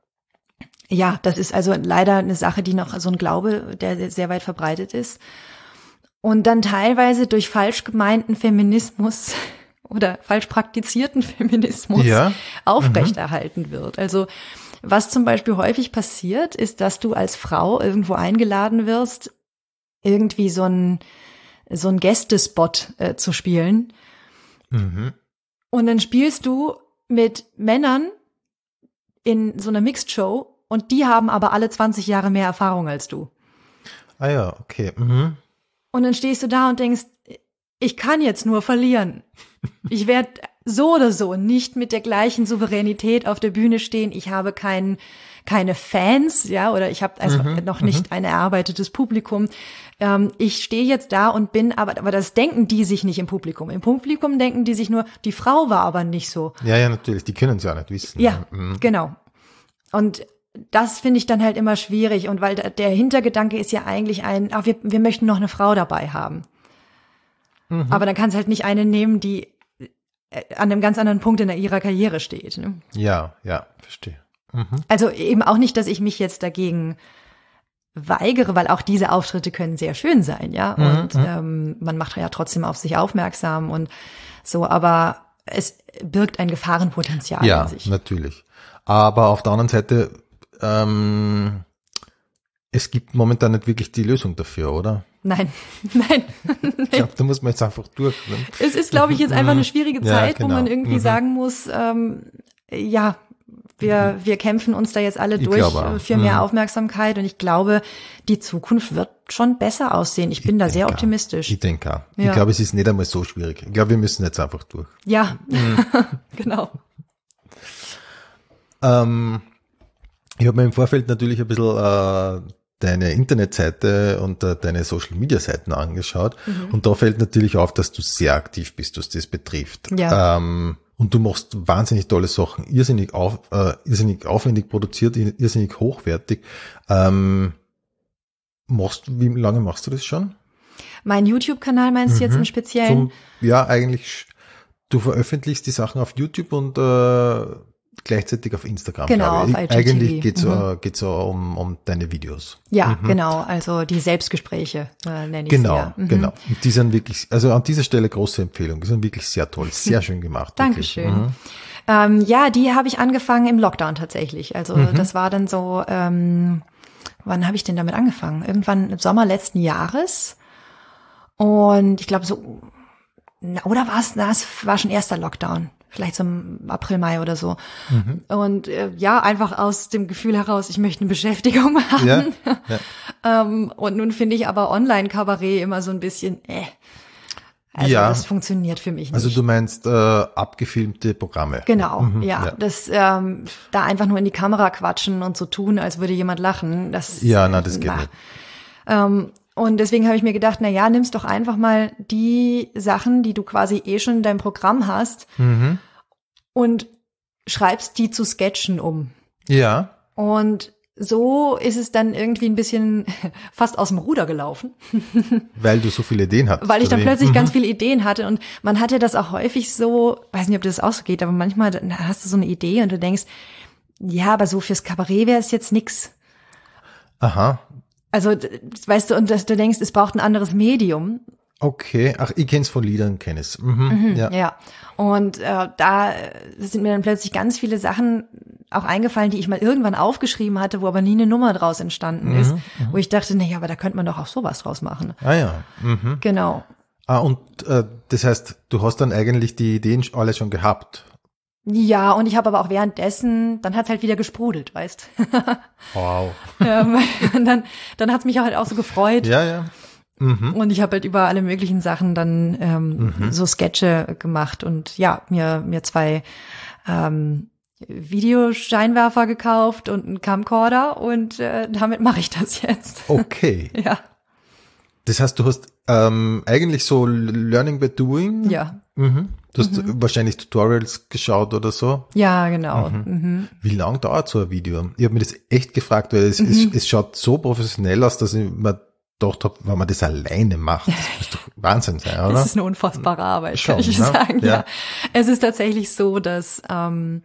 ja, das ist also leider eine Sache, die noch so ein Glaube, der sehr weit verbreitet ist. Und dann teilweise durch falsch gemeinten Feminismus oder falsch praktizierten Feminismus ja. aufrechterhalten mhm. wird. Also was zum Beispiel häufig passiert, ist, dass du als Frau irgendwo eingeladen wirst, irgendwie so ein so ein Gästespot äh, zu spielen. Mhm. Und dann spielst du mit Männern in so einer Mixed-Show und die haben aber alle zwanzig Jahre mehr Erfahrung als du. Ah ja, okay. Mhm. Und dann stehst du da und denkst, ich kann jetzt nur verlieren. Ich werde so oder so nicht mit der gleichen Souveränität auf der Bühne stehen. Ich habe kein, keine Fans, ja, oder ich habe also Mhm, noch nicht ein erarbeitetes Publikum. Ähm, ich stehe jetzt da und bin, aber, aber das denken die sich nicht im Publikum. Im Publikum denken die sich nur, die Frau war aber nicht so. Ja, ja, natürlich. Die können es ja auch nicht wissen. Ja, Mhm. genau. Und das finde ich dann halt immer schwierig. Und weil der Hintergedanke ist ja eigentlich ein, ach, wir, wir möchten noch eine Frau dabei haben. Mhm. Aber dann kannst du halt nicht eine nehmen, die an einem ganz anderen Punkt in ihrer Karriere steht. Ne? Ja, ja, verstehe. Mhm. Also eben auch nicht, dass ich mich jetzt dagegen weigere, weil auch diese Auftritte können sehr schön sein, ja. Mhm, Und mhm. ähm, man macht ja trotzdem auf sich aufmerksam und so, aber es birgt ein Gefahrenpotenzial Ja, in sich. natürlich. Aber auf der anderen Seite, ähm, es gibt momentan nicht wirklich die Lösung dafür, oder? Nein, nein. Ich glaube, da muss man jetzt einfach durch. Ne? Es ist, glaube ich, jetzt einfach eine schwierige Ja, Zeit, genau. wo man irgendwie Mhm. sagen muss, ähm, ja, wir, wir kämpfen uns da jetzt alle Ich durch glaube auch. äh, für mehr Mhm. Aufmerksamkeit und ich glaube, die Zukunft wird schon besser aussehen. Ich bin da sehr denke auch. optimistisch. Ich denke auch. Ja. Ich glaube, es ist nicht einmal so schwierig. Ich glaube, wir müssen jetzt einfach durch. Ja, Mhm. genau. Ähm, ich habe mir im Vorfeld natürlich ein bisschen äh, deine Internetseite und äh, deine Social-Media-Seiten angeschaut. Mhm. Und da fällt natürlich auf, dass du sehr aktiv bist, was das betrifft. Ja. Ähm, und du machst wahnsinnig tolle Sachen, irrsinnig, auf, äh, irrsinnig aufwendig produziert, irrsinnig hochwertig. Ähm, machst, wie lange machst du das schon? Mein YouTube-Kanal meinst du jetzt Mhm. im Speziellen? Zum, ja, eigentlich, sch- du veröffentlichst die Sachen auf YouTube und äh, gleichzeitig auf Instagram. Genau, glaube ich. auf I G T V. Eigentlich geht's Mhm. äh, geht's äh, um, um deine Videos. Ja, Mhm. genau. Also die Selbstgespräche äh, nenne ich Genau, sie ja. Mhm. genau. Und die sind wirklich, also an dieser Stelle große Empfehlung. Die sind wirklich sehr toll, sehr schön gemacht. wirklich. Dankeschön. Mhm. Ähm, ja, die habe ich angefangen im Lockdown tatsächlich. Also Mhm. das war dann so, ähm, wann habe ich denn damit angefangen? Irgendwann im Sommer letzten Jahres. Und ich glaube so, na, oder war es, na, es war schon erster Lockdown. Vielleicht so im April, Mai oder so. Mhm. Und äh, ja, einfach aus dem Gefühl heraus, ich möchte eine Beschäftigung haben. Ja, ja. ähm, und nun finde ich aber Online-Kabarett immer so ein bisschen, äh. Also Ja. das funktioniert für mich nicht. Also du meinst äh, abgefilmte Programme. Genau, Mhm, ja. ja. Das ähm, da einfach nur in die Kamera quatschen und so tun, als würde jemand lachen. Das Ja, na, das geht na. nicht. Ähm, und deswegen habe ich mir gedacht, na ja, nimmst doch einfach mal die Sachen, die du quasi eh schon in deinem Programm hast Mhm. und schreibst die zu Sketchen um. Ja, Und so ist es dann irgendwie ein bisschen fast aus dem Ruder gelaufen, weil du so viele Ideen hattest. weil ich dann oder wie? plötzlich Mhm. ganz viele Ideen hatte und man hatte das auch häufig so, weiß nicht, ob das auch so geht, aber manchmal hast du so eine Idee und du denkst, ja, aber so fürs Kabarett wäre es jetzt nix. Aha, Also, d- weißt du, und dass du denkst, es braucht ein anderes Medium. okay. Ach, ich kenn's von Liedern, kenn es. Mhm. Ja. Ja. Und äh, da sind mir dann plötzlich ganz viele Sachen auch eingefallen, die ich mal irgendwann aufgeschrieben hatte, wo aber nie eine Nummer draus entstanden ist. Wo ich dachte, na ja, aber da könnte man doch auch sowas draus machen. Ah ja. Mhm. Genau. Ah, und äh, das heißt, du hast dann eigentlich die Ideen alle schon gehabt. Ja, und ich habe aber auch währenddessen, dann hat's halt wieder gesprudelt, weißt. Wow. ähm, und dann dann hat's mich auch halt auch so gefreut. Ja, ja. Mhm. Und ich habe halt über alle möglichen Sachen dann ähm, Mhm. so Sketche gemacht und ja, mir mir zwei ähm, Videoscheinwerfer gekauft und einen Camcorder und äh, damit mache ich das jetzt. Okay. Ja, Das heißt, du hast ähm, eigentlich so Learning by Doing. ja, Mhm. Du hast wahrscheinlich Tutorials geschaut oder so. ja, genau. Mhm. Wie lang dauert so ein Video? Ich habe mir das echt gefragt, weil es, Mhm. es, es schaut so professionell aus, dass ich mir gedacht habe, wenn man das alleine macht, das muss doch Wahnsinn sein, oder? Es ist eine unfassbare Arbeit, Schon, kann ich ne? sagen. Ja. Ja. Es ist tatsächlich so, dass ähm,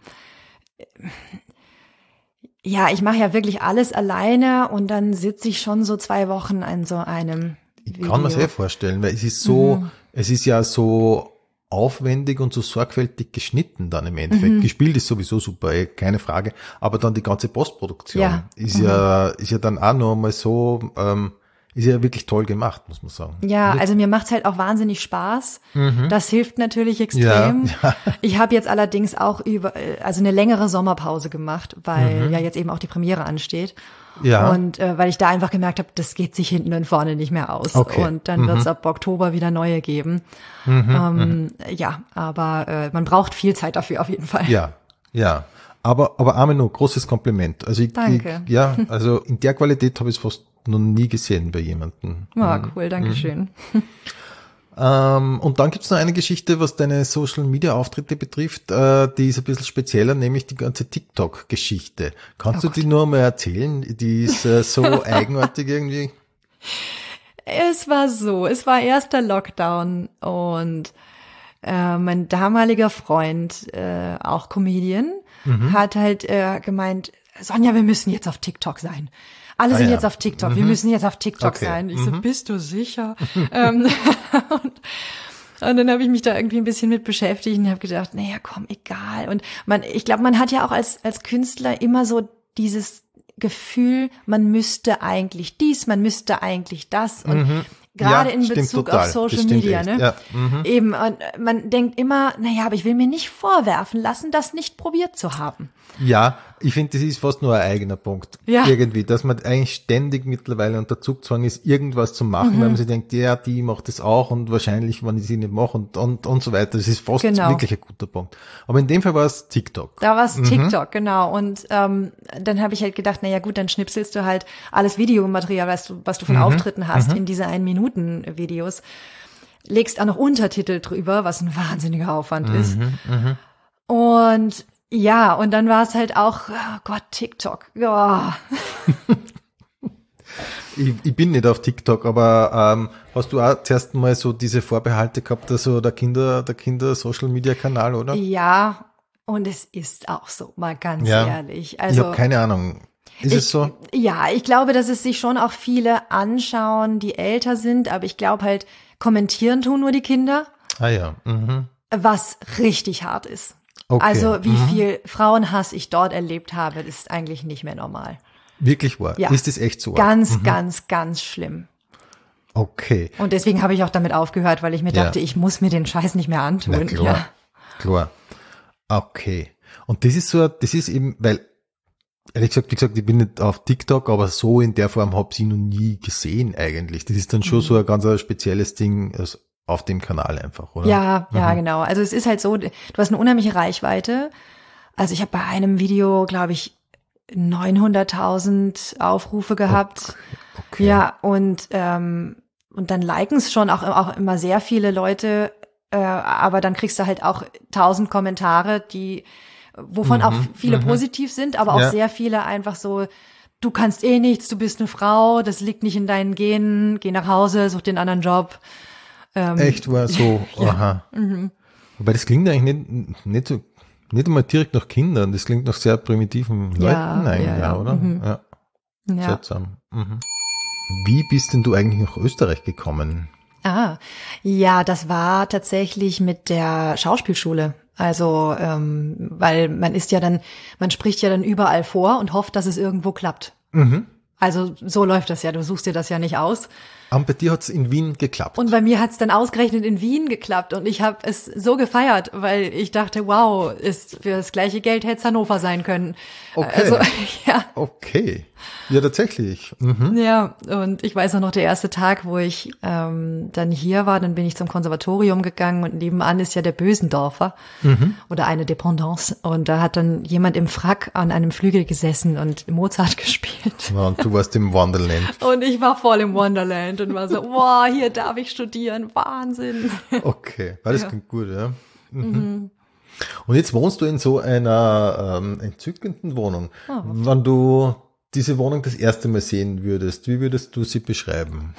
ja, ich mache ja wirklich alles alleine und dann sitze ich schon so zwei Wochen an so einem Ich kann mir Video. sehr vorstellen, weil es ist so, Mhm. es ist ja so aufwendig und so sorgfältig geschnitten dann im Endeffekt. Mhm. Gespielt ist sowieso super, eh, keine Frage. Aber dann die ganze Postproduktion Ja. ist Mhm. ja, ist ja dann auch noch mal so, ähm, ist ja wirklich toll gemacht, muss man sagen. Ja, Nicht? also mir macht's halt auch wahnsinnig Spaß. Mhm. Das hilft natürlich extrem. Ja, ja. Ich habe jetzt allerdings auch über, also eine längere Sommerpause gemacht, weil Mhm. ja jetzt eben auch die Premiere ansteht. Ja. Und äh, weil ich da einfach gemerkt habe, das geht sich hinten und vorne nicht mehr aus. Okay. Und dann Mhm. wird's ab Oktober wieder neue geben. Mhm. Ähm, ja, aber äh, man braucht viel Zeit dafür auf jeden Fall. Ja, ja. Aber, aber Ameno, großes Kompliment. Also ich, Danke. Ich, ja, also in der Qualität habe ich es fast noch nie gesehen bei jemandem. Ja, cool, danke schön. Ähm, und dann gibt's noch eine Geschichte, was deine Social-Media-Auftritte betrifft, äh, die ist ein bisschen spezieller, nämlich die ganze TikTok-Geschichte. Kannst Oh du die nur mal erzählen? Die ist äh, so eigenartig irgendwie. Es war so, es war erster Lockdown und äh, mein damaliger Freund, äh, auch Comedian, Mhm. hat halt äh, gemeint, Sonja, wir müssen jetzt auf TikTok sein. Alle Ah, sind ja. jetzt auf TikTok, wir müssen jetzt auf TikTok Okay. sein. Ich so, Mhm. bist du sicher? ähm, und, und dann habe ich mich da irgendwie ein bisschen mit beschäftigt und habe gedacht, naja, komm, egal. Und man, ich glaube, man hat ja auch als als Künstler immer so dieses Gefühl, man müsste eigentlich dies, man müsste eigentlich das. Und Mhm. gerade Ja, in stimmt Bezug total. auf Social Das stimmt Media, echt. ne? Ja. Mhm. Eben, und man denkt immer, naja, aber ich will mir nicht vorwerfen lassen, das nicht probiert zu haben. Ja, ich finde, das ist fast nur ein eigener Punkt. Ja. Irgendwie, dass man eigentlich ständig mittlerweile unter Zugzwang ist, irgendwas zu machen, Mhm. weil man sich denkt, ja, die macht das auch und wahrscheinlich, wenn ich sie nicht mache und, und, und so weiter. Das ist fast Genau. wirklich ein guter Punkt. Aber in dem Fall war es TikTok. Da war es Mhm. TikTok, genau. Und ähm, dann habe ich halt gedacht, naja gut, dann schnipselst du halt alles Videomaterial, was du, was du von Mhm. Auftritten hast, in diese ein-Minuten-Videos. Legst auch noch Untertitel drüber, was ein wahnsinniger Aufwand ist. Mhm. Und ja, und dann war es halt auch, oh Gott, TikTok. Ja. Ich, ich bin nicht auf TikTok, aber ähm, hast du auch zuerst mal so diese Vorbehalte gehabt, also der Kinder, der Kinder-Social-Media-Kanal, oder? Ja, und es ist auch so, mal ganz Ja. ehrlich. ich Also habe keine Ahnung. Ist ich, es so? Ja, ich glaube, dass es sich schon auch viele anschauen, die älter sind, aber ich glaube halt, kommentieren tun nur die Kinder, Ah ja. Mhm. was richtig hart ist. Okay. Also wie Mhm. viel Frauenhass ich dort erlebt habe, ist eigentlich nicht mehr normal. Wirklich wahr? Ja. Ist es echt so? Ganz, ganz, ganz schlimm. Okay. Und deswegen habe ich auch damit aufgehört, weil ich mir Ja. dachte, ich muss mir den Scheiß nicht mehr antun. Na klar, Ja. klar. Okay. Und das ist so, das ist eben, weil, ehrlich gesagt, wie gesagt, ich bin nicht auf TikTok, aber so in der Form habe ich sie noch nie gesehen eigentlich. Das ist dann schon Mhm. so ein ganz ein spezielles Ding also auf dem Kanal einfach, oder? Ja, ja, Mhm. genau. Also es ist halt so, du hast eine unheimliche Reichweite. Also ich habe bei einem Video, glaube ich, neunhunderttausend Aufrufe gehabt. Okay. Ja, und ähm, und dann liken es schon auch, auch immer sehr viele Leute, äh, aber dann kriegst du halt auch tausend Kommentare, die wovon Mhm, auch viele mhm. positiv sind, aber auch Ja. sehr viele einfach so, du kannst eh nichts, du bist eine Frau, das liegt nicht in deinen Genen, geh nach Hause, such den anderen Job. Ähm, Echt war so, aha. Mhm. Wobei das klingt eigentlich nicht, nicht so, nicht einmal direkt nach Kindern, das klingt nach sehr primitiven Leuten Ja, eigentlich, ja, ja. oder? Mhm. Ja, Ja. seltsam. Mhm. Wie bist denn du eigentlich nach Österreich gekommen? Ah, ja, das war tatsächlich mit der Schauspielschule. Also, ähm, weil man ist ja dann, man spricht ja dann überall vor und hofft, dass es irgendwo klappt. Mhm. Also so läuft das ja, du suchst dir das ja nicht aus. Und bei dir hat's in Wien geklappt. Und bei mir hat's dann ausgerechnet in Wien geklappt und ich habe es so gefeiert, weil ich dachte, wow, ist für das gleiche Geld hätte es Hannover sein können. Okay. Also, ja. Okay. Ja, tatsächlich. Mhm. Ja, und ich weiß auch noch, der erste Tag, wo ich ähm, dann hier war, dann bin ich zum Konservatorium gegangen und nebenan ist ja der Bösendorfer Mhm. oder eine Dependance. Und da hat dann jemand im Frack an einem Flügel gesessen und Mozart gespielt. Ja, und du warst im Wonderland. Und ich war voll im Wonderland und war so, wow, hier darf ich studieren, Wahnsinn. Okay, alles Ja. klingt gut, ja. Mhm. Und jetzt wohnst du in so einer ähm, entzückenden Wohnung. Oh. Wenn du diese Wohnung das erste Mal sehen würdest, wie würdest du sie beschreiben?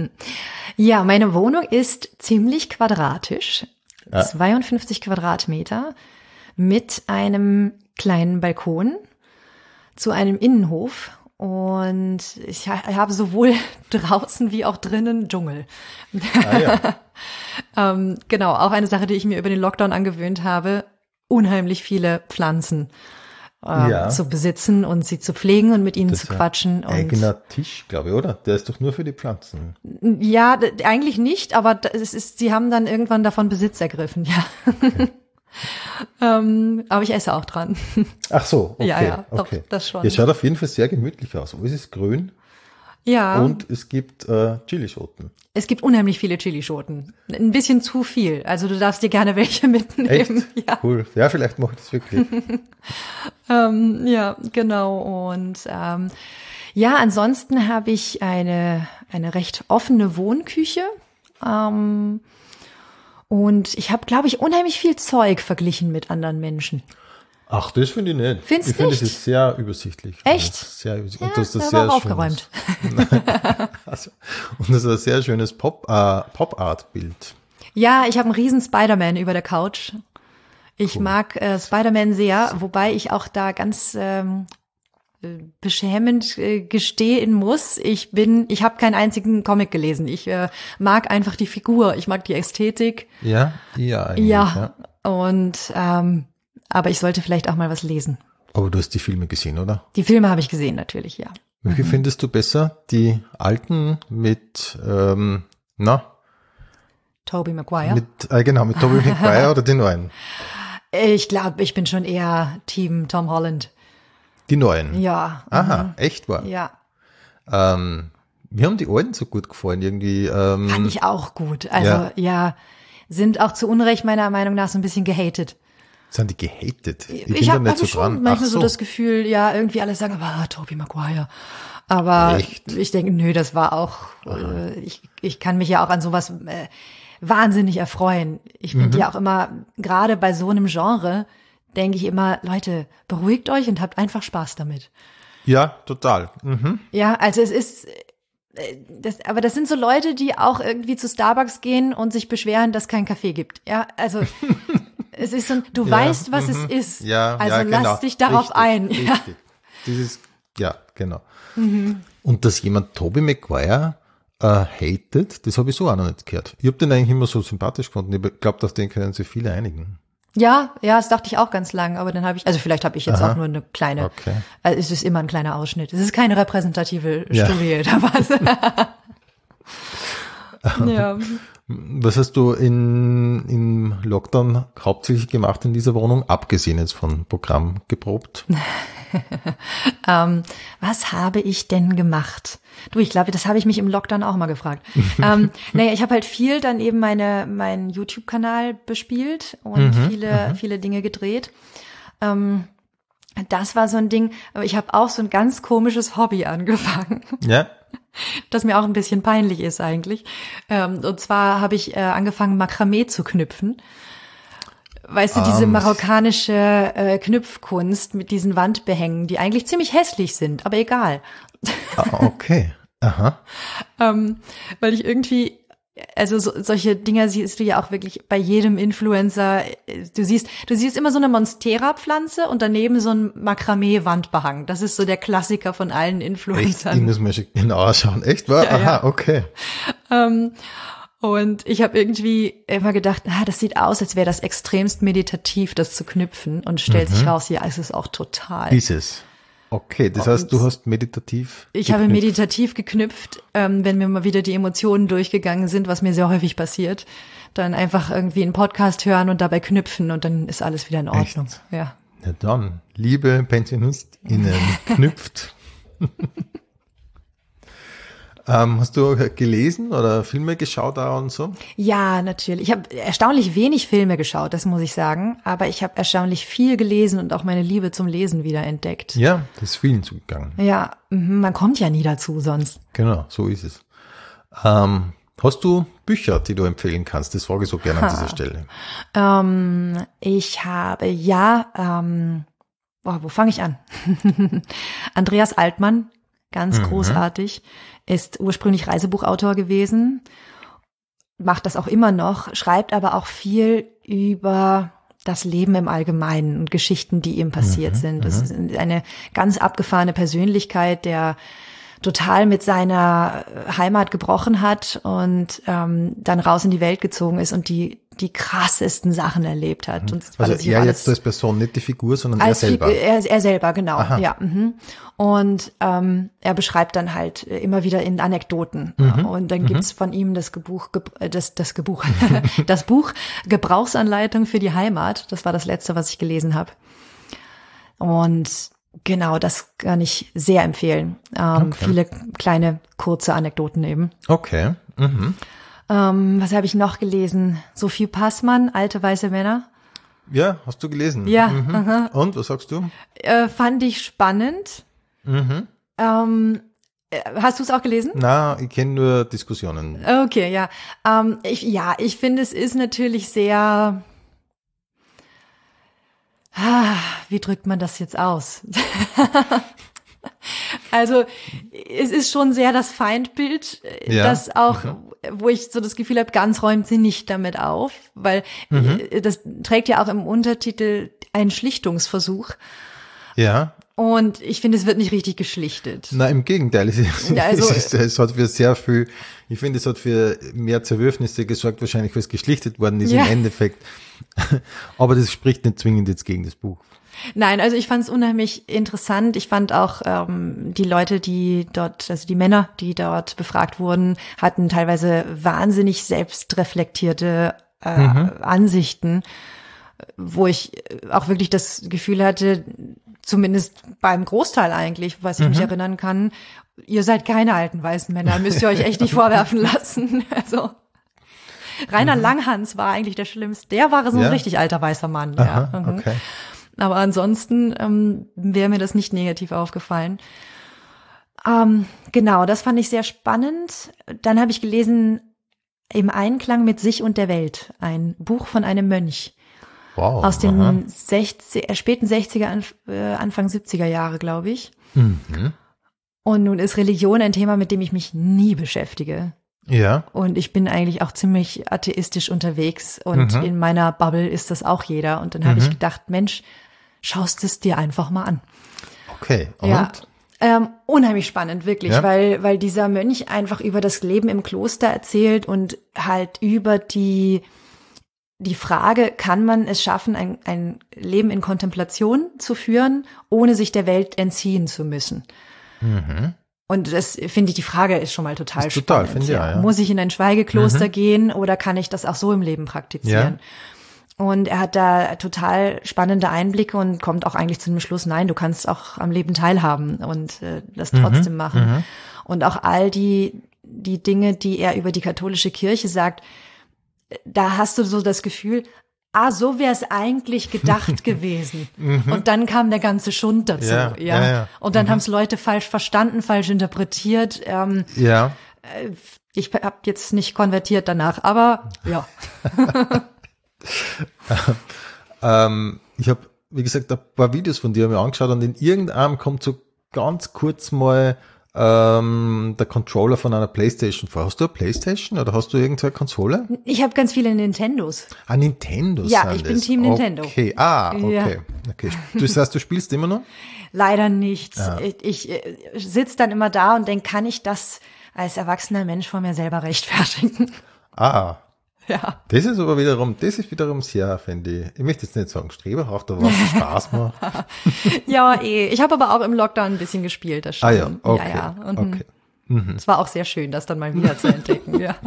Ja, meine Wohnung ist ziemlich quadratisch, Ja. zweiundfünfzig Quadratmeter mit einem kleinen Balkon zu einem Innenhof und ich ha- habe sowohl draußen wie auch drinnen Dschungel. Ah ja. Ähm, genau, auch eine Sache, die ich mir über den Lockdown angewöhnt habe, unheimlich viele Pflanzen. äh, Ja. zu besitzen und sie zu pflegen und mit ihnen Das zu ist ja quatschen. Und eigener Tisch, glaube ich, oder? Der ist doch nur für die Pflanzen. ja, d- eigentlich nicht, aber d- es ist, sie haben dann irgendwann davon Besitz ergriffen, ja. Okay. ähm, aber ich esse auch dran. Ach so, okay. Ja, ja, doch, okay. das schon. Ja, schaut auf jeden Fall sehr gemütlich aus. Alles ist grün Ja. und es gibt äh, Chilischoten. Es gibt unheimlich viele Chilischoten. Ein bisschen zu viel. Also du darfst dir gerne welche mitnehmen. Echt? Ja. Cool. Ja, vielleicht mache ich das wirklich. Ähm, ja, genau. Und ähm, ja, ansonsten habe ich eine eine recht offene Wohnküche. Ähm, und ich habe, glaube ich, unheimlich viel Zeug verglichen mit anderen Menschen. Ach, das finde ich nicht. Findest ich finde, es nicht? ist sehr übersichtlich. Echt? Alles Sehr übersichtlich. Ja, und das ist da sehr war aber schönes- aufgeräumt. also, und das ist ein sehr schönes Pop, äh, Pop-Art-Bild. Ja, ich habe einen riesen Spider-Man über der Couch. Ich Cool. mag äh, Spider-Man sehr, wobei ich auch da ganz ähm, äh, beschämend äh, gestehen muss. Ich bin, ich habe keinen einzigen Comic gelesen. Ich äh, mag einfach die Figur, ich mag die Ästhetik. Ja, ja, eigentlich. Ja, und ähm, aber ich sollte vielleicht auch mal was lesen. Aber du hast die Filme gesehen, oder? Die Filme habe ich gesehen, natürlich, ja. Welche findest du besser? Die alten mit, ähm, na, Tobey Maguire. mit, äh, genau, mit Tobey Maguire oder die neuen? Ich glaube, ich bin schon eher Team Tom Holland. Die neuen? Ja. Aha, echt wahr? Ja. Ähm, mir haben die alten so gut gefallen, irgendwie. Ähm, Fand ich auch gut. Also ja. Ja. sind auch zu Unrecht meiner Meinung nach so ein bisschen gehatet. sind die gehatet? Ich, bin Ich da habe nicht also so schon dran. manchmal Ach so. das Gefühl, ja, irgendwie alle sagen, aber Tobey Maguire. Aber Echt? ich denke, nö, das war auch, äh, ich, ich kann mich ja auch an sowas äh, wahnsinnig erfreuen. Ich finde Mhm. ja auch immer, gerade bei so einem Genre, denke ich immer, Leute, beruhigt euch und habt einfach Spaß damit. Ja, total. Mhm. Ja, also es ist, äh, das, aber das sind so Leute, die auch irgendwie zu Starbucks gehen und sich beschweren, dass kein Kaffee gibt. Ja, also es ist so, ein, du Ja, weißt, was mhm. es ist. Ja, also ja, genau. lass dich darauf Richtig, ein. Ja. Richtig. Dieses, ja, genau. Und dass jemand Tobey Maguire äh, hatet, das habe ich so auch noch nicht gehört. Ich habe den eigentlich immer so sympathisch gefunden. Ich glaube, auf den können sich viele einigen. Ja, ja, das dachte ich auch ganz lang, aber dann habe ich, also vielleicht habe ich jetzt Aha. auch nur eine kleine, Okay. also es ist immer ein kleiner Ausschnitt. Es ist keine repräsentative Ja. Studie oder was. Ja. Was hast du in, im Lockdown hauptsächlich gemacht in dieser Wohnung, abgesehen jetzt von Programm geprobt? Ähm, was habe ich denn gemacht? Du, ich glaube, das habe ich mich im Lockdown auch mal gefragt. ähm, naja, ich habe halt viel dann eben meine meinen YouTube-Kanal bespielt und Mhm, viele viele Dinge gedreht. Ähm, das war so ein Ding, aber ich habe auch so ein ganz komisches Hobby angefangen, Ja. das mir auch ein bisschen peinlich ist eigentlich. Ähm, und zwar habe ich äh, angefangen, Makramee zu knüpfen. Weißt du, diese Ah, marokkanische äh, Knüpfkunst mit diesen Wandbehängen, die eigentlich ziemlich hässlich sind, aber egal. Ah, okay. Aha. Ähm, weil ich irgendwie, also so, solche Dinger siehst du ja auch wirklich bei jedem Influencer. Du siehst, du siehst immer so eine Monstera-Pflanze und daneben so ein Makramee-Wandbehang. Das ist so der Klassiker von allen Echt? Influencern. Ich muss mir schon genauer schauen. Echt wahr? Ja, Aha, ja. okay. Ähm, und ich habe irgendwie immer gedacht, ah, das sieht aus, als wäre das extremst meditativ, das zu knüpfen. Und stellt sich raus, ja, es ist auch total. Ist es. Okay, das heißt, du hast meditativ Ich habe geknüpft. meditativ geknüpft, ähm, wenn mir mal wieder die Emotionen durchgegangen sind, was mir sehr häufig passiert. Dann einfach irgendwie einen Podcast hören und dabei knüpfen und dann ist alles wieder in Ordnung. Echt? Ja. Ja dann, liebe PensionistInnen, knüpft. ähm, hast du gelesen oder Filme geschaut da und so? Ja, natürlich. Ich habe erstaunlich wenig Filme geschaut, das muss ich sagen. Aber ich habe erstaunlich viel gelesen und auch meine Liebe zum Lesen wieder entdeckt. Ja, das ist vielen zugegangen. Ja, mhm, man kommt ja nie dazu sonst. Genau, so ist es. Ähm, hast du Bücher, die du empfehlen kannst? Das frage ich so gerne an Ha. dieser Stelle. Ähm, ich habe, ja, ähm, boah, wo fange ich an? Andreas Altmann, ganz Mhm. großartig, ist ursprünglich Reisebuchautor gewesen, macht das auch immer noch, schreibt aber auch viel über das Leben im Allgemeinen und Geschichten, die ihm passiert Mhm, sind. Das ist eine ganz abgefahrene Persönlichkeit, der total mit seiner Heimat gebrochen hat und ähm, dann raus in die Welt gezogen ist und die die krassesten Sachen erlebt hat. Und zwar, Also dass ich er alles- jetzt als Person, nicht die Figur, sondern er als selber. Figur- er, er selber, genau. Aha. Ja. Mhm. Und ähm, er beschreibt dann halt äh, immer wieder in Anekdoten. Mhm. Und dann gibt's von ihm das Gebuch, Ge- äh, das das Gebuch, das Buch Gebrauchsanleitung für die Heimat. Das war das letzte, was ich gelesen habe. Und genau, das kann ich sehr empfehlen. Ähm, Okay. Viele kleine kurze Anekdoten eben. Okay. Mhm. Ähm, was habe ich noch gelesen? Sophie Passmann, Alte weiße Männer. Ja, hast du gelesen? Ja, Mhm. aha. Und, was sagst du? Äh, fand ich spannend. Mhm. Ähm, äh, hast du es auch gelesen? Na, ich kenne nur Diskussionen. Okay, ja. Ähm, ich, ja, ich finde, es ist natürlich sehr, ah, wie drückt man das jetzt aus? Also, es ist schon sehr das Feindbild, äh, Ja. das auch, wo ich so das Gefühl habe, ganz räumt sie nicht damit auf, weil äh, das trägt ja auch im Untertitel einen Schlichtungsversuch. Ja. Und ich finde, es wird nicht richtig geschlichtet. Na, im Gegenteil. Es, ist, Ja, also- es, ist, es hat für sehr viel, ich finde, es hat für mehr Zerwürfnisse gesorgt, wahrscheinlich, weil es geschlichtet worden ist Ja. im Endeffekt. Aber das spricht nicht zwingend jetzt gegen das Buch. Nein, also ich fand es unheimlich interessant. Ich fand auch ähm, die Leute, die dort, also die Männer, die dort befragt wurden, hatten teilweise wahnsinnig selbstreflektierte äh, Ansichten, wo ich auch wirklich das Gefühl hatte, zumindest beim Großteil eigentlich, was ich mich erinnern kann, ihr seid keine alten weißen Männer, müsst ihr euch echt nicht vorwerfen lassen. Also Rainer Langhans war eigentlich der Schlimmste. Der war so ein Ja? richtig alter weißer Mann. Aha, ja. Mhm. okay. Aber ansonsten ähm, wäre mir das nicht negativ aufgefallen. Ähm, genau, das fand ich sehr spannend. Dann habe ich gelesen, Im Einklang mit sich und der Welt, ein Buch von einem Mönch Wow. aus aha. den sechzig, äh, späten sechziger, Anf äh, Anfang siebziger Jahre, glaube ich. Mhm. Und nun ist Religion ein Thema, mit dem ich mich nie beschäftige. Ja. Und ich bin eigentlich auch ziemlich atheistisch unterwegs und Mhm. in meiner Bubble ist das auch jeder. Und dann habe ich gedacht, Mensch, schaust es dir einfach mal an. Okay. Und? Ja, ähm, unheimlich spannend, wirklich, Ja? weil weil dieser Mönch einfach über das Leben im Kloster erzählt und halt über die die Frage, kann man es schaffen, ein, ein Leben in Kontemplation zu führen, ohne sich der Welt entziehen zu müssen? Mhm. Und das finde ich, die Frage ist schon mal total Ist total, spannend. finde ich, ja, ja. Muss ich in ein Schweigekloster gehen oder kann ich das auch so im Leben praktizieren? Und er hat da total spannende Einblicke und kommt auch eigentlich zu dem Schluss, nein, du kannst auch am Leben teilhaben und äh, das trotzdem machen. Und auch all die, die Dinge, die er über die katholische Kirche sagt, da hast du so das Gefühl, ah, so wäre es eigentlich gedacht gewesen. Und dann kam der ganze Schund dazu. Ja, Ja, ja, ja. Und dann haben es Leute falsch verstanden, falsch interpretiert. Ähm, Ja. ich habe jetzt nicht konvertiert danach, aber ja. Ähm, ich habe, wie gesagt, ein paar Videos von dir mir angeschaut und in irgendeinem kommt so ganz kurz mal ähm, der Controller von einer PlayStation vor. Hast du eine PlayStation oder hast du irgendeine Konsole? Ich habe ganz viele Nintendos. Ah, Nintendo. Ja, sind ich bin es. Team Nintendo. Okay, ah, okay. Ja. okay. Das heißt, du spielst immer noch? Leider nicht. Ja. Ich, ich äh, sitze dann immer da und denke, kann ich das als erwachsener Mensch vor mir selber rechtfertigen? Ah, Ja. das ist aber wiederum, das ist wiederum sehr, finde ich, ich möchte jetzt nicht sagen streberhaft, aber was Spaß macht. Ja, eh. Ich habe aber auch im Lockdown ein bisschen gespielt, das schon. Ah ja, okay, Ja, ja. Und okay. es war auch sehr schön, das dann mal wieder zu entdecken, ja.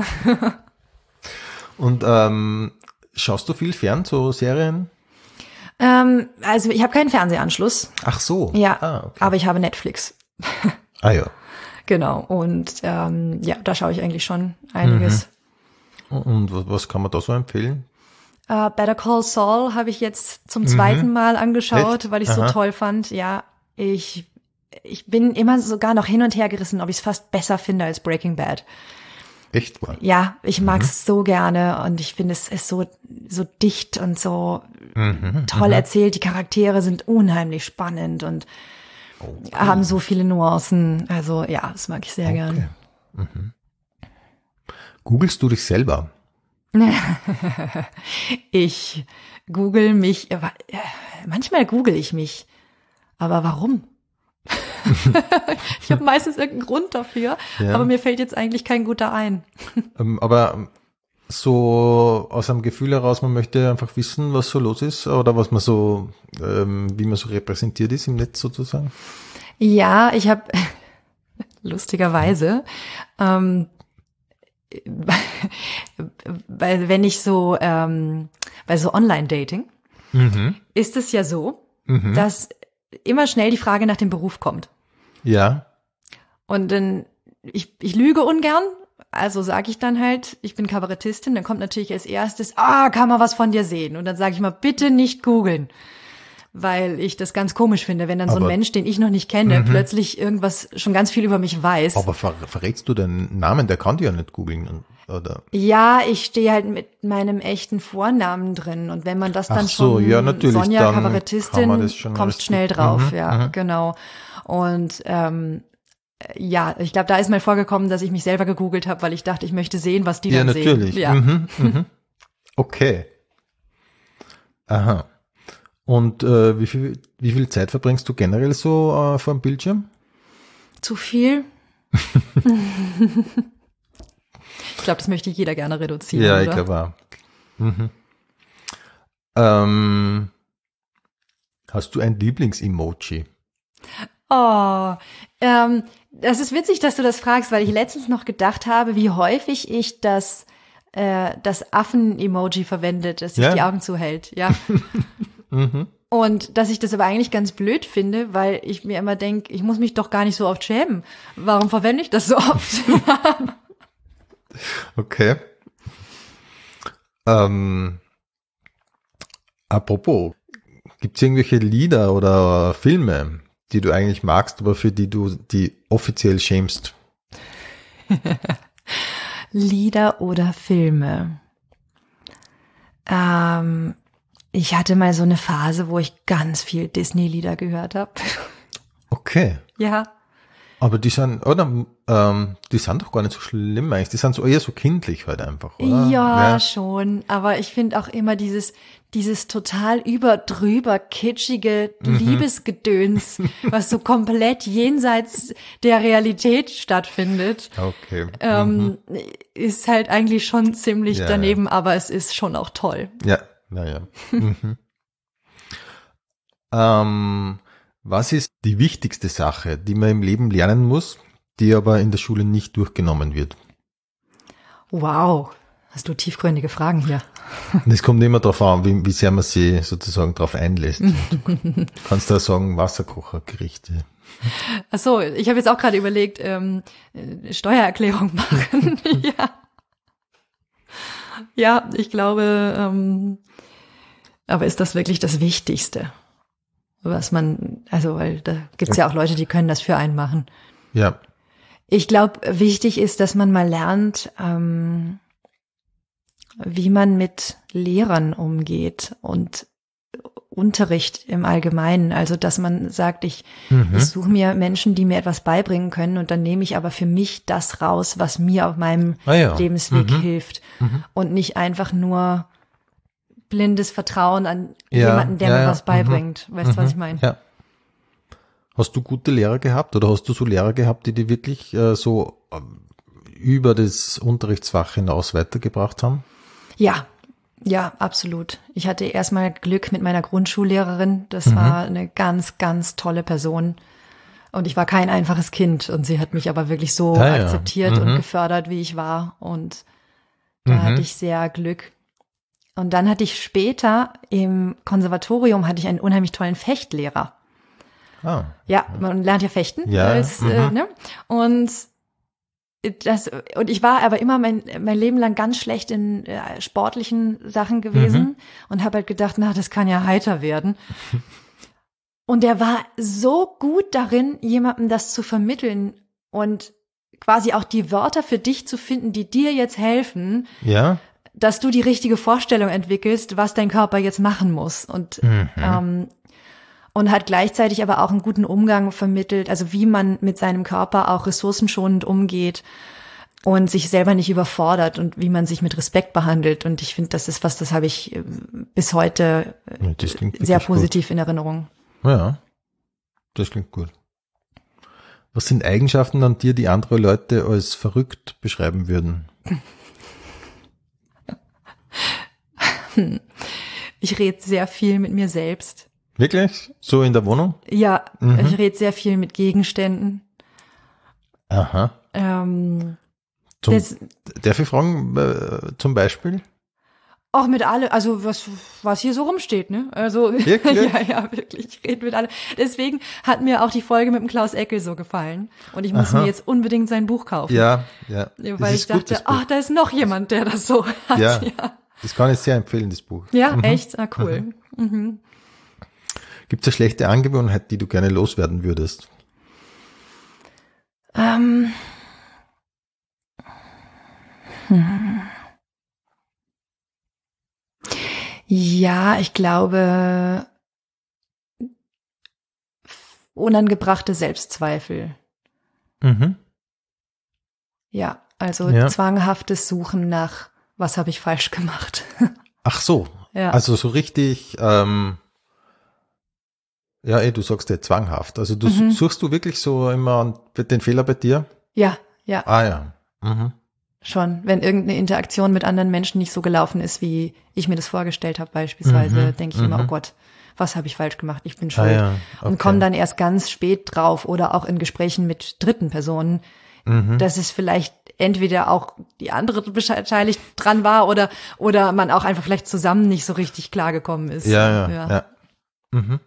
Und ähm, schaust du viel fern, so Serien? ähm, also ich habe keinen Fernsehanschluss. Ach so. Ja, Ah, okay. aber ich habe Netflix. Ah ja. Genau. Und ähm, ja, da schaue ich eigentlich schon einiges. Und was, was kann man da so empfehlen? Uh, Better Call Saul habe ich jetzt zum zweiten Mal angeschaut, Echt? weil ich es so Aha. toll fand. Ja, ich ich bin immer sogar noch hin und her gerissen, ob ich es fast besser finde als Breaking Bad. Echt wahr? Ja, ich mag es so gerne und ich finde, es ist so so dicht und so toll erzählt. Die Charaktere sind unheimlich spannend und haben so viele Nuancen. Also ja, das mag ich sehr gern. Googlest du dich selber? Ich google mich, äh, manchmal google ich mich, aber warum? Ich habe meistens irgendeinen Grund dafür, Ja. aber mir fällt jetzt eigentlich kein guter ein. Ähm, aber ähm, so aus einem Gefühl heraus, man möchte einfach wissen, was so los ist oder was man so, ähm, wie man so repräsentiert ist im Netz sozusagen? Ja, ich habe lustigerweise, ähm, weil wenn ich so, ähm, bei so Online-Dating, mhm. ist es ja so, mhm. dass immer schnell die Frage nach dem Beruf kommt. Ja. Und dann, ich, ich lüge ungern. Also sage ich dann halt, ich bin Kabarettistin, dann kommt natürlich als erstes, ah, kann man was von dir sehen? Und dann sage ich mal, bitte nicht googeln, weil ich das ganz komisch finde, wenn dann aber, so ein Mensch, den ich noch nicht kenne, m-hmm. plötzlich irgendwas schon ganz viel über mich weiß. Aber ver- verrätst du den Namen? Der kann dir ja nicht googeln, oder? Ja, ich stehe halt mit meinem echten Vornamen drin und wenn man das dann Ach so, schon, ja, natürlich, Sonja Kabarettistin, schon kommst schnell drauf, mhm, ja, mhm. genau. Und ähm, ja, ich glaube, da ist mal vorgekommen, dass ich mich selber gegoogelt habe, weil ich dachte, ich möchte sehen, was die ja, dann natürlich. sehen. Ja, natürlich. Mhm, mhm. Okay. Aha. Und äh, wie viel wie viel Zeit verbringst du generell so äh, vor dem Bildschirm? Zu viel. Ich glaube, das möchte jeder gerne reduzieren, ja, oder? ich glaube auch. Mhm. Ähm, hast du ein Lieblings-Emoji? Oh, ähm, das ist witzig, dass du das fragst, weil ich letztens noch gedacht habe, wie häufig ich das, äh, das Affen-Emoji verwende, das sich ja? die Augen zuhält, ja. mhm. Und dass ich das aber eigentlich ganz blöd finde, weil ich mir immer denke, ich muss mich doch gar nicht so oft schämen. Warum verwende ich das so oft? Okay. Ähm, apropos, gibt's irgendwelche Lieder oder Filme, die du eigentlich magst, aber für die du die offiziell schämst? Lieder oder Filme? Ähm, ich hatte mal so eine Phase, wo ich ganz viel Disney-Lieder gehört habe. Okay. Ja. Aber die sind, oder, ähm, die sind doch gar nicht so schlimm eigentlich. Die sind so eher so kindlich halt einfach, oder? Ja, ja. schon. Aber ich finde auch immer dieses, dieses total überdrüber kitschige mhm. Liebesgedöns, was so komplett jenseits der Realität stattfindet. Okay. Ähm, mhm. Ist halt eigentlich schon ziemlich ja, daneben, ja. aber es ist schon auch toll. Ja, naja. mhm. ähm, Was ist die wichtigste Sache, die man im Leben lernen muss, die aber in der Schule nicht durchgenommen wird? Wow, hast du tiefgründige Fragen hier. Das kommt immer darauf an, wie, wie sehr man sich sozusagen darauf einlässt. Du kannst da sagen, Wasserkochergerichte. Ach so, ich habe jetzt auch gerade überlegt, ähm, Steuererklärung machen. ja. ja, ich glaube, ähm, aber ist das wirklich das Wichtigste? Was man, also, weil da gibt's ja auch Leute, die können das für einen machen. Ja. Ich glaube, wichtig ist, dass man mal lernt, ähm, wie man mit Lehrern umgeht und Unterricht im Allgemeinen. Also, dass man sagt, ich, mhm. ich suche mir Menschen, die mir etwas beibringen können und dann nehme ich aber für mich das raus, was mir auf meinem ah ja. Lebensweg mhm. hilft mhm. und nicht einfach nur blindes Vertrauen an ja, jemanden, der ja, mir ja. was beibringt. Mhm. Weißt du, was ich meine? Ja. Hast du gute Lehrer gehabt oder hast du so Lehrer gehabt, die die wirklich äh, so äh, über das Unterrichtsfach hinaus weitergebracht haben? Ja, ja, absolut. Ich hatte erstmal Glück mit meiner Grundschullehrerin. Das mhm. war eine ganz, ganz tolle Person. Und ich war kein einfaches Kind. Und sie hat mich aber wirklich so ah, ja. akzeptiert mhm. und gefördert, wie ich war. Und da mhm. hatte ich sehr Glück. Und dann hatte ich später im Konservatorium hatte ich einen unheimlich tollen Fechtlehrer. Ah. Ja, man lernt ja fechten. Ja. Als, mhm. äh, ne? Und das, und ich war aber immer mein, mein Leben lang ganz schlecht in äh, sportlichen Sachen gewesen mhm. und habe halt gedacht, na, das kann ja heiter werden. Und der war so gut darin, jemandem das zu vermitteln und quasi auch die Wörter für dich zu finden, die dir jetzt helfen. Ja. Dass du die richtige Vorstellung entwickelst, was dein Körper jetzt machen muss. Und, mhm. ähm, und hat gleichzeitig aber auch einen guten Umgang vermittelt, also wie man mit seinem Körper auch ressourcenschonend umgeht und sich selber nicht überfordert und wie man sich mit Respekt behandelt. Und ich finde, das ist was, das habe ich bis heute sehr positiv gut. in Erinnerung. Ja, das klingt gut. Was sind Eigenschaften an dir, die andere Leute als verrückt beschreiben würden? Ich rede sehr viel mit mir selbst. Wirklich? So in der Wohnung? Ja, Mhm. ich rede sehr viel mit Gegenständen. Aha. Ähm, Zum, das, darf ich fragen, äh, zum Beispiel? auch mit alle, also was was hier so rumsteht, ne? Also Wirklich? ja, ja, wirklich, ich rede mit alle. Deswegen hat mir auch die Folge mit dem Klaus Eckel so gefallen. Und ich muss Aha. mir jetzt unbedingt sein Buch kaufen. Ja, ja. Ja, Das weil ist ich gut, das dachte, ach, Buch. da ist noch jemand, der das so hat. Ja. Ja, Das kann ich sehr empfehlen, das Buch. ja echt? Ah, cool. Mhm. Gibt es eine schlechte Angewohnheit, die du gerne loswerden würdest? Ähm. Hm. Ja, ich glaube, unangebrachte Selbstzweifel. Mhm. Ja, also Ja. zwanghaftes Suchen nach, was habe ich falsch gemacht. Ach so. Ja. Also so richtig, ähm, ja, eh, du sagst ja zwanghaft. Also du Mhm. suchst du wirklich so immer den Fehler bei dir? Ja, ja, Ah ja. Mhm. schon. Wenn irgendeine Interaktion mit anderen Menschen nicht so gelaufen ist, wie ich mir das vorgestellt habe beispielsweise, Mhm, denke ich immer, mhm. oh Gott, was habe ich falsch gemacht? Ich bin Ah schuld. ja. Und Okay. komme dann erst ganz spät drauf oder auch in Gesprächen mit dritten Personen, Mhm. dass es vielleicht entweder auch die andere beteiligt dran war oder oder man auch einfach vielleicht zusammen nicht so richtig klargekommen ist. Ja, ja, ja. Mhm.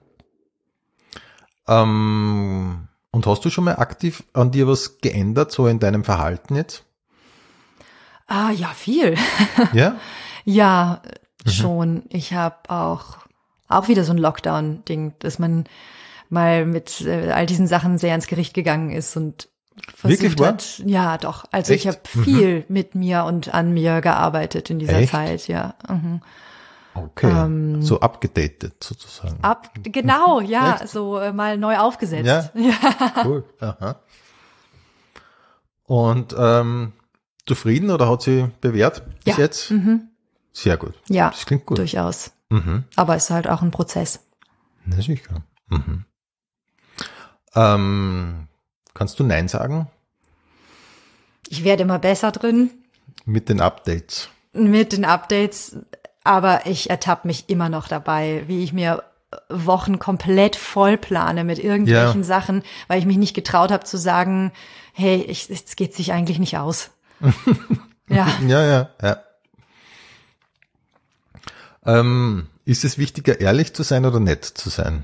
Ähm, und hast du schon mal aktiv an dir was geändert, so in deinem Verhalten jetzt? Ah, ja, viel. Ja? Ja, Mhm. schon. Ich habe auch auch wieder so ein Lockdown-Ding, dass man mal mit äh, all diesen Sachen sehr ins Gericht gegangen ist und versucht Wirklich wahr? hat. Ja, doch. Also Echt? ich habe Mhm. viel mit mir und an mir gearbeitet in dieser Echt? Zeit, ja. Mhm. Okay. Ähm, so abgedatet sozusagen. Ab, genau, ja, Echt? so äh, mal neu aufgesetzt. Ja? Cool. Aha. Und ähm, zufrieden oder hat sie bewährt bis Ja. jetzt? Mhm. Sehr gut. Ja, Das klingt gut. durchaus. Mhm. Aber es ist halt auch ein Prozess. Na sicher. Mhm. Ähm, kannst du Nein sagen Ich werde immer besser drin mit den Updates? mit den Updates, aber ich ertappe mich immer noch dabei, wie ich mir Wochen komplett voll plane mit irgendwelchen Ja. Sachen, weil ich mich nicht getraut habe zu sagen, hey, ich, es geht sich eigentlich nicht aus. Ja, Ja, ja, ja. Ähm, ist es wichtiger, ehrlich zu sein oder nett zu sein?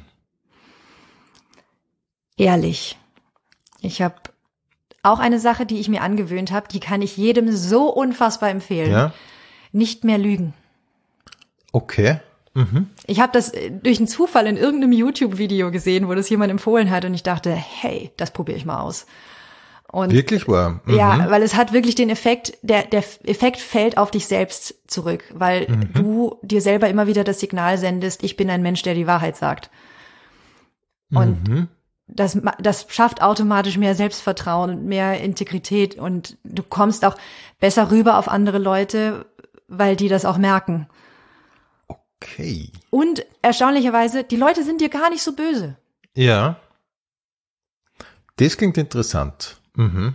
ehrlich. Ich habe auch eine Sache, die ich mir angewöhnt habe, die kann ich jedem so unfassbar empfehlen. Ja? Nicht mehr lügen. Okay. Mhm. Ich habe das äh, durch einen Zufall in irgendeinem YouTube-Video gesehen, wo das jemand empfohlen hat und ich dachte, hey, das probiere ich mal aus. Und Wirklich wahr? Mhm. ja, weil es hat wirklich den Effekt, der, der Effekt fällt auf dich selbst zurück, weil Mhm. du dir selber immer wieder das Signal sendest, ich bin ein Mensch, der die Wahrheit sagt. Und Mhm. das, ma- das schafft automatisch mehr Selbstvertrauen und mehr Integrität und du kommst auch besser rüber auf andere Leute, weil die das auch merken. Okay. Und erstaunlicherweise, die Leute sind dir gar nicht so böse. Ja. Das klingt interessant. Mhm.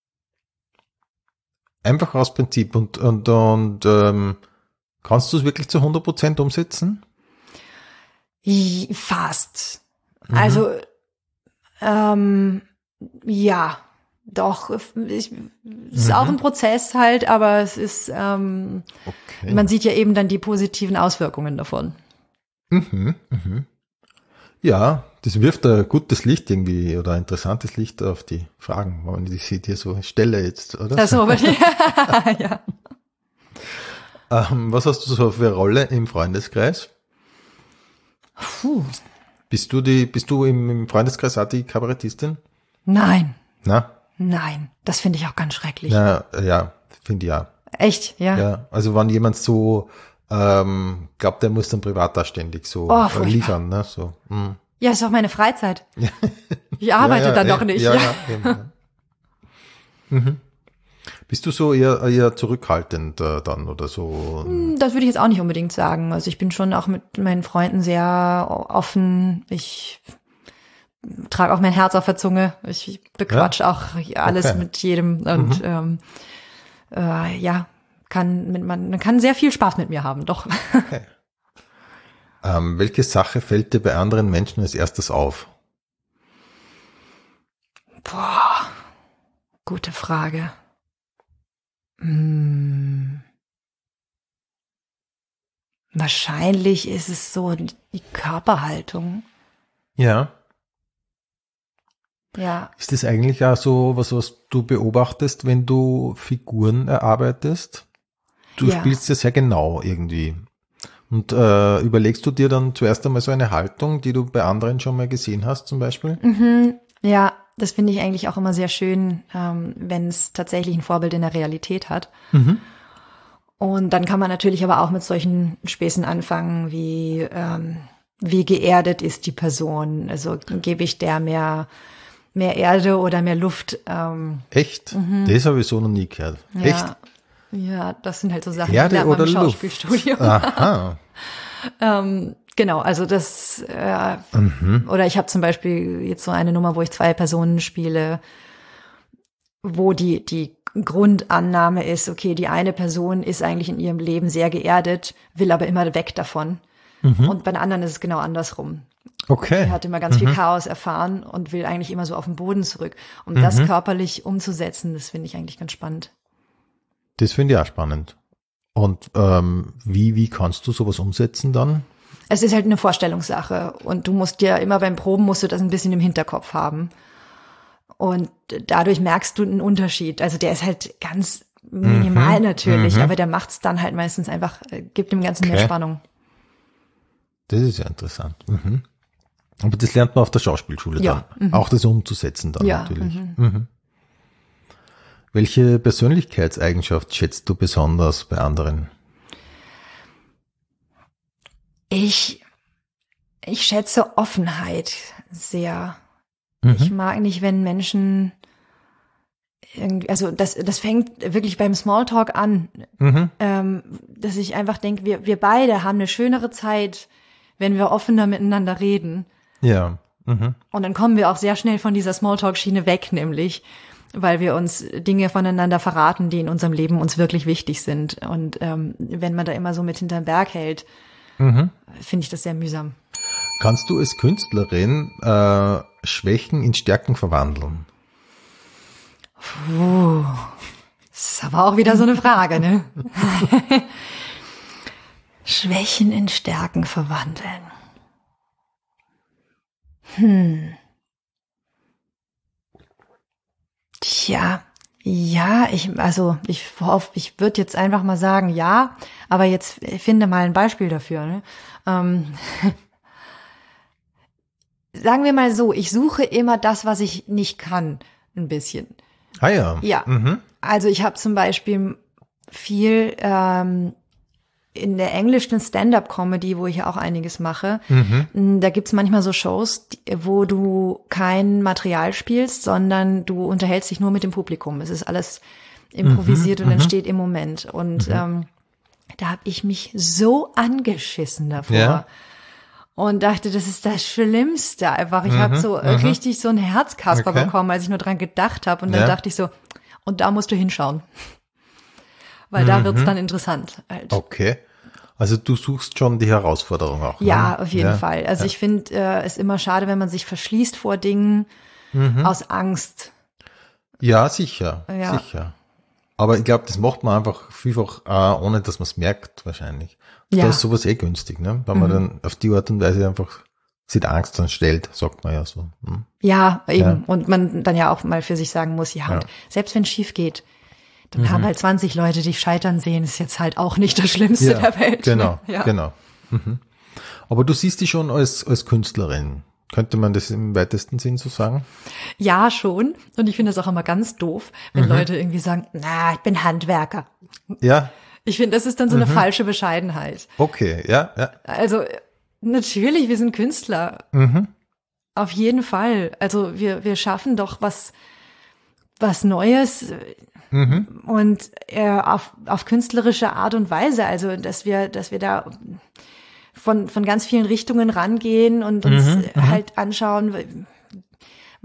Einfach aus Prinzip und, und, und ähm, kannst du es wirklich zu hundert Prozent umsetzen? I- Fast. Mhm. Also, ähm, ja, doch. Ich, es ist Mhm. auch ein Prozess halt, aber es ist, ähm, Okay. man sieht ja eben dann die positiven Auswirkungen davon. Mhm, mhm. Ja, das wirft ein gutes Licht irgendwie oder ein interessantes Licht auf die Fragen, wenn ich sie dir so stelle jetzt, oder? Das so, aber die, ja. Ähm, was hast du so für eine Rolle im Freundeskreis? Puh. Bist du die, bist du im, im Freundeskreis auch die Kabarettistin? Nein, Na, nein, das finde ich auch ganz schrecklich. na, ja, finde ich ja. Echt, ja. Ja, also wenn jemand so ähm, glaubt, der muss dann privat da ständig so Oh, äh, furchtbar. liefern, ne? So. Mm. Ja, ist auch meine Freizeit. Ich arbeite ja, ja, dann eh, doch nicht. Ja, Ja, ja, eben, ja. Mhm. Bist du so eher, eher zurückhaltend äh, dann oder so? Das würde ich jetzt auch nicht unbedingt sagen. Also ich bin schon auch mit meinen Freunden sehr offen. Ich trage auch mein Herz auf der Zunge. Ich bequatsch auch alles Okay. mit jedem und ähm, äh, ja, kann mit man, man kann sehr viel Spaß mit mir haben, doch. Okay. Ähm, welche Sache fällt dir bei anderen Menschen als erstes auf? Boah, gute Frage. Hm. Wahrscheinlich ist es so die Körperhaltung. Ja. Ja. Ist das eigentlich auch so was, was du beobachtest, wenn du Figuren erarbeitest? Du Ja. spielst ja sehr genau irgendwie. Und äh, überlegst du dir dann zuerst einmal so eine Haltung, die du bei anderen schon mal gesehen hast zum Beispiel? Mhm. Ja, das finde ich eigentlich auch immer sehr schön, ähm, wenn es tatsächlich ein Vorbild in der Realität hat. Mhm. Und dann kann man natürlich aber auch mit solchen Späßen anfangen, wie ähm, wie geerdet ist die Person? Also gebe ich der mehr mehr Erde oder mehr Luft? Ähm, Echt? Das habe ich so noch nie gehört. Echt? ja, ja, das sind halt so Sachen, Erde die lernt man oder im Luft? Schauspielstudio. Aha. ähm, genau, also das äh, Mhm. oder ich habe zum Beispiel jetzt so eine Nummer, wo ich zwei Personen spiele, wo die die Grundannahme ist, okay, die eine Person ist eigentlich in ihrem Leben sehr geerdet, will aber immer weg davon. Mhm. Und bei der anderen ist es genau andersrum. Okay. Die hat immer ganz Mhm. viel Chaos erfahren und will eigentlich immer so auf den Boden zurück. Um das körperlich umzusetzen, das finde ich eigentlich ganz spannend. Das finde ich auch spannend. Und ähm, wie, wie kannst du sowas umsetzen dann? Es ist halt eine Vorstellungssache und du musst dir immer beim Proben musst du das ein bisschen im Hinterkopf haben. Und dadurch merkst du einen Unterschied. Also der ist halt ganz minimal Mhm. natürlich, Mhm. aber der macht es dann halt meistens einfach, äh, gibt dem Ganzen mehr Okay. Spannung. Das ist ja interessant. Mhm. Aber das lernt man auf der Schauspielschule Ja, dann. Auch das umzusetzen dann Ja, natürlich. Mhm. Welche Persönlichkeitseigenschaft schätzt du besonders bei anderen? Ich, ich schätze Offenheit sehr. Mhm. Ich mag nicht, wenn Menschen irgendwie, also das, das fängt wirklich beim Smalltalk an, Mhm. ähm, dass ich einfach denke, wir, wir beide haben eine schönere Zeit, wenn wir offener miteinander reden. Ja. Mhm. Und dann kommen wir auch sehr schnell von dieser Smalltalk-Schiene weg, nämlich, weil wir uns Dinge voneinander verraten, die in unserem Leben uns wirklich wichtig sind. Und ähm, wenn man da immer so mit hinterm Berg hält, Mhm. finde ich das sehr mühsam. Kannst du als Künstlerin äh, Schwächen in Stärken verwandeln? Puh, das ist aber auch wieder so eine Frage, ne? Schwächen in Stärken verwandeln. Hm. Tja, ja, ich, also ich hoffe, ich würde jetzt einfach mal sagen, ja, aber jetzt finde mal ein Beispiel dafür. Ne? Ähm, sagen wir mal so, ich suche immer das, was ich nicht kann, ein bisschen. Ah ja. Ja, Mhm. also ich habe zum Beispiel viel ähm, in der englischen Stand-up-Comedy, wo ich ja auch einiges mache, Mhm. da gibt's manchmal so Shows, die, wo du kein Material spielst, sondern du unterhältst dich nur mit dem Publikum. Es ist alles improvisiert Mhm, und mhm. entsteht im Moment. Und ähm, da habe ich mich so angeschissen davor. Ja. Und dachte, das ist das Schlimmste einfach. Ich habe so äh, richtig so ein Herzkasper Okay. bekommen, als ich nur dran gedacht habe. Und dann Ja. dachte ich so, und da musst du hinschauen. Weil da wird's dann interessant. Halt. Okay. Also du suchst schon die Herausforderung auch. Ja, ne? auf jeden Ja. Fall. Also ich finde äh, es immer schade, wenn man sich verschließt vor Dingen aus Angst. Ja, sicher. Ja. Sicher. Aber ich glaube, das macht man einfach vielfach, äh, ohne dass man es merkt, wahrscheinlich. Ja. Da ist sowas eh günstig, ne? Wenn man dann auf die Art und Weise einfach sich der Angst dann stellt, sagt man ja so. Hm? Ja, eben. Ja. Und man dann ja auch mal für sich sagen muss, ja, und Ja. selbst wenn es schief geht, dann haben halt zwanzig Leute dich scheitern sehen, ist jetzt halt auch nicht das Schlimmste Ja, der Welt. genau, ne? Ja. genau. Mhm. Aber du siehst dich schon als, als Künstlerin. Könnte man das im weitesten Sinn so sagen? Ja, schon. Und ich finde das auch immer ganz doof, wenn Leute irgendwie sagen, na, ich bin Handwerker. Ja, Ich finde, das ist dann so eine falsche Bescheidenheit. okay, ja, ja. Also natürlich, wir sind Künstler. Mhm. Auf jeden Fall. Also wir wir schaffen doch was was Neues Mhm. und äh, auf auf künstlerische Art und Weise. Also dass wir dass wir da von von ganz vielen Richtungen rangehen und uns Mhm, halt anschauen,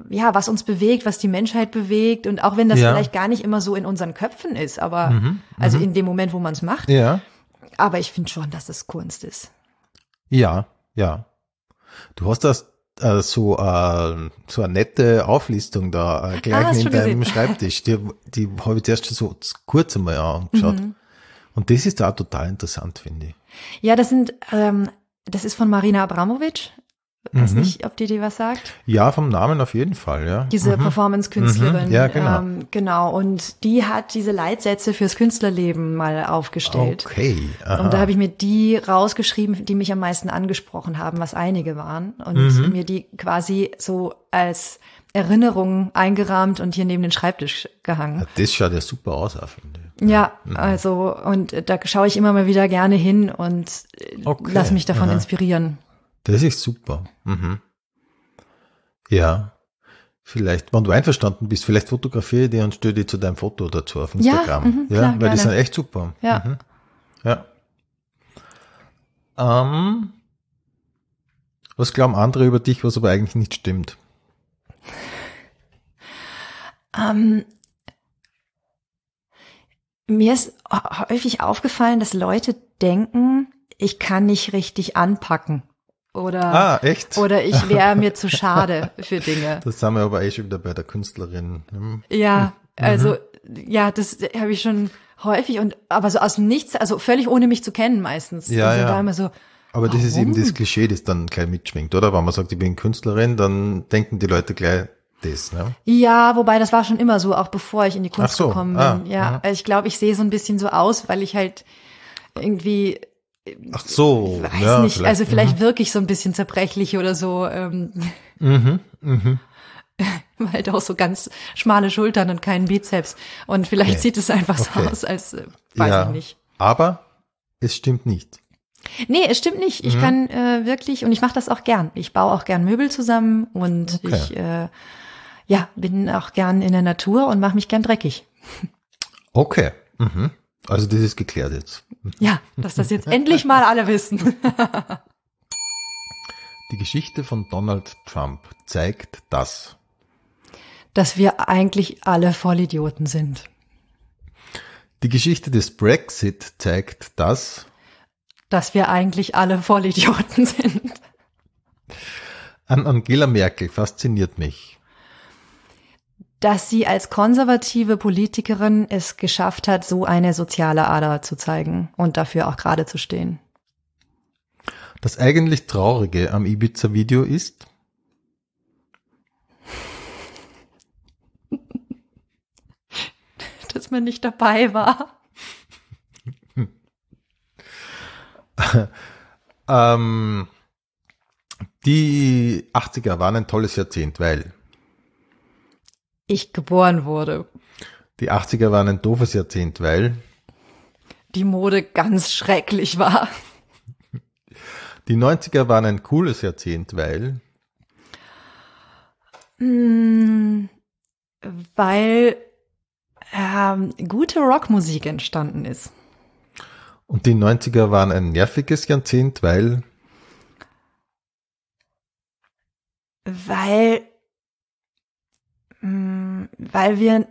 ja, was uns bewegt, was die Menschheit bewegt. Und auch wenn das Ja. vielleicht gar nicht immer so in unseren Köpfen ist, aber Mhm, also in dem Moment, wo man es macht. Ja, Aber ich finde schon, dass es Kunst ist. ja, ja. Du hast das äh, so, äh, so eine nette Auflistung da äh, gleich Ah, hast neben du deinem gesehen? Schreibtisch. Die, die habe ich zuerst schon so kurz einmal angeschaut. Mhm. Und das ist da auch total interessant, finde ich. Ja, das sind, ähm, das ist von Marina Abramovic. Weiß Mhm. nicht, ob die dir was sagt. Ja, vom Namen auf jeden Fall, ja. Diese Mhm. Performance-Künstlerin. Mhm, ja, genau. Ähm, genau. Und die hat diese Leitsätze fürs Künstlerleben mal aufgestellt. Okay. Aha. Und da habe ich mir die rausgeschrieben, die mich am meisten angesprochen haben, was einige waren. Und Mhm. mir die quasi so als Erinnerung eingerahmt und hier neben den Schreibtisch gehangen. Ja, das schaut ja super aus, auch, finde ich. Ja, also, und da schaue ich immer mal wieder gerne hin und äh, Okay. lass mich davon Aha. inspirieren. Das ist super. Mhm. Ja. Vielleicht, wenn du einverstanden bist, vielleicht fotografiere ich die und stelle die zu deinem Foto dazu auf Ja, Instagram. mhm, ja, klar, weil gerne. die sind echt super. Ja. Mhm. Ja. Ähm, was glauben andere über dich, was aber eigentlich nicht stimmt? Ähm, mir ist häufig aufgefallen, dass Leute denken, ich kann nicht richtig anpacken. Oder, Ah, echt? oder ich wäre mir zu schade für Dinge. Das sind wir aber eh schon wieder bei der Künstlerin. Hm. Ja, also, ja, das habe ich schon häufig und, aber so aus dem Nichts, also völlig ohne mich zu kennen meistens. Ja, und so ja. da immer so, Aber das ist eben Warum? das Klischee, das dann gleich mitschwingt, oder? Wenn man sagt, ich bin Künstlerin, dann denken die Leute gleich das, ne? ja, wobei das war schon immer so, auch bevor ich in die Kunst Ach so, gekommen ah, bin. Ja, mhm. also ich glaube, ich sehe so ein bisschen so aus, weil ich halt irgendwie, Ach so, weiß ja, nicht, vielleicht, also vielleicht wirke ich so ein bisschen zerbrechlich oder so, ähm, Mhm, mhm. halt auch so ganz schmale Schultern und keinen Bizeps. Und vielleicht Okay. sieht es einfach so Okay. aus, als, äh, weiß Ja, ich nicht. aber es stimmt nicht. Nee, es stimmt nicht. Mhm. Ich kann äh, wirklich, und ich mache das auch gern. Ich baue auch gern Möbel zusammen und Okay. ich äh, ja, bin auch gern in der Natur und mache mich gern dreckig. Okay. Mhm. Also das ist geklärt jetzt. Ja, dass das jetzt endlich mal alle wissen. Die Geschichte von Donald Trump zeigt das. Dass wir eigentlich alle Vollidioten sind. Die Geschichte des Brexit zeigt das. Dass wir eigentlich alle Vollidioten sind. An Angela Merkel fasziniert mich. Dass sie als konservative Politikerin es geschafft hat, so eine soziale Ader zu zeigen und dafür auch gerade zu stehen. Das eigentlich Traurige am Ibiza-Video ist, Dass man nicht dabei war. ähm, die achtziger waren ein tolles Jahrzehnt, weil Ich geboren wurde. die achtziger waren ein doofes Jahrzehnt, weil Die Mode ganz schrecklich war. die neunziger waren ein cooles Jahrzehnt, weil Hm, weil ähm, gute Rockmusik entstanden ist. und die neunziger waren ein nerviges Jahrzehnt, weil Weil, mh, weil wir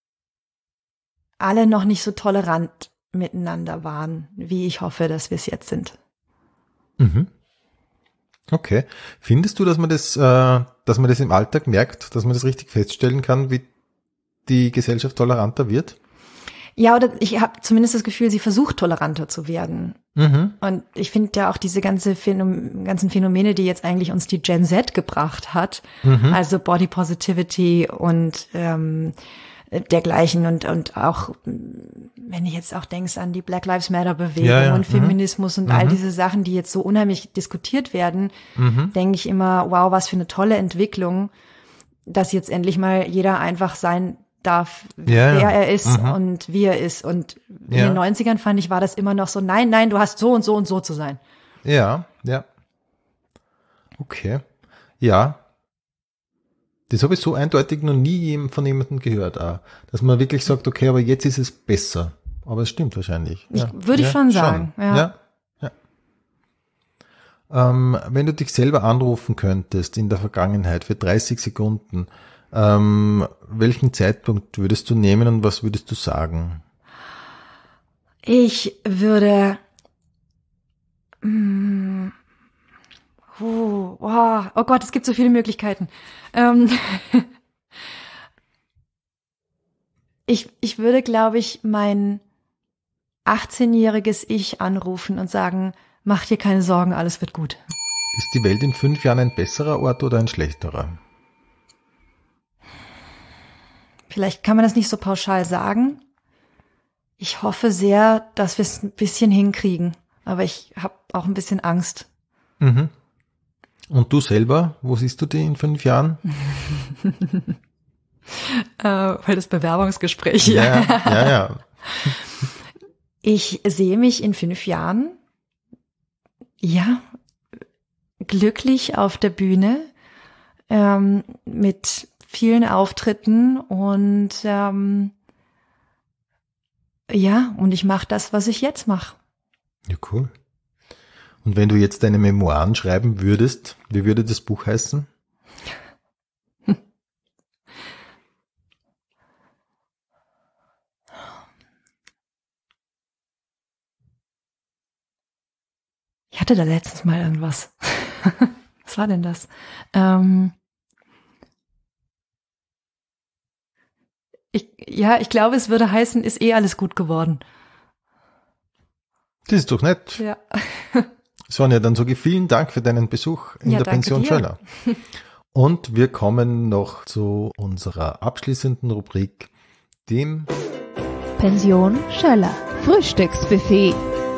alle noch nicht so tolerant miteinander waren, wie ich hoffe, dass wir es jetzt sind. mhm. Okay. Findest du, dass man das, äh, dass man das im Alltag merkt, dass man das richtig feststellen kann, wie die Gesellschaft toleranter wird? Ja, oder ich habe zumindest das Gefühl, sie versucht toleranter zu werden. Mhm. Und ich finde ja auch diese ganze Phänom- ganzen Phänomene, die jetzt eigentlich uns die Gen Z gebracht hat, Mhm. also Body Positivity und ähm, dergleichen und und auch, wenn ich jetzt auch denkst an die Black Lives Matter Bewegung Ja, ja. und Feminismus und Mhm. all diese Sachen, die jetzt so unheimlich diskutiert werden, Mhm. denke ich immer, wow, was für eine tolle Entwicklung, dass jetzt endlich mal jeder einfach sein darf, Ja, ja. wer er ist Mhm. und wie er ist. Und in Ja. den neunzigern fand ich, war das immer noch so, nein, nein, du hast so und so und so zu sein. Ja, ja. Okay. Ja. Das habe ich so eindeutig noch nie von jemandem gehört, auch, dass man wirklich sagt, okay, aber jetzt ist es besser. Aber es stimmt wahrscheinlich. Ich- Ja. würde ich ja, schon sagen, ja. Ja. Ja. Ähm, wenn du dich selber anrufen könntest in der Vergangenheit für dreißig Sekunden, ähm, welchen Zeitpunkt würdest du nehmen und was würdest du sagen? Ich würde... Mm, oh, wow, oh Gott, es gibt so viele Möglichkeiten. Ähm, ich, ich würde, glaube ich, mein achtzehnjähriges Ich anrufen und sagen, mach dir keine Sorgen, alles wird gut. Ist die Welt in fünf Jahren ein besserer Ort oder ein schlechterer? Vielleicht kann man das nicht so pauschal sagen. Ich hoffe sehr, dass wir es ein bisschen hinkriegen. Aber ich habe auch ein bisschen Angst. Mhm. Und du selber, wo siehst du dich in fünf Jahren? äh, weil das Bewerbungsgespräch hier. Ja, ja, ja. Ich sehe mich in fünf Jahren, ja, glücklich auf der Bühne, ähm, mit vielen Auftritten und ähm, ja, und ich mache das, was ich jetzt mache. Ja, cool. Und wenn du jetzt deine Memoiren schreiben würdest, wie würde das Buch heißen? Ich hatte da letztens mal irgendwas. Was war denn das? Ähm ich, ja, ich glaube, es würde heißen, ist eh alles gut geworden. Das ist doch nett. Ja. Sonja, dann sage ich vielen Dank für deinen Besuch in Ja, der danke Pension dir. Schöller. Und wir kommen noch zu unserer abschließenden Rubrik, dem Pension Schöller. Frühstücksbuffet.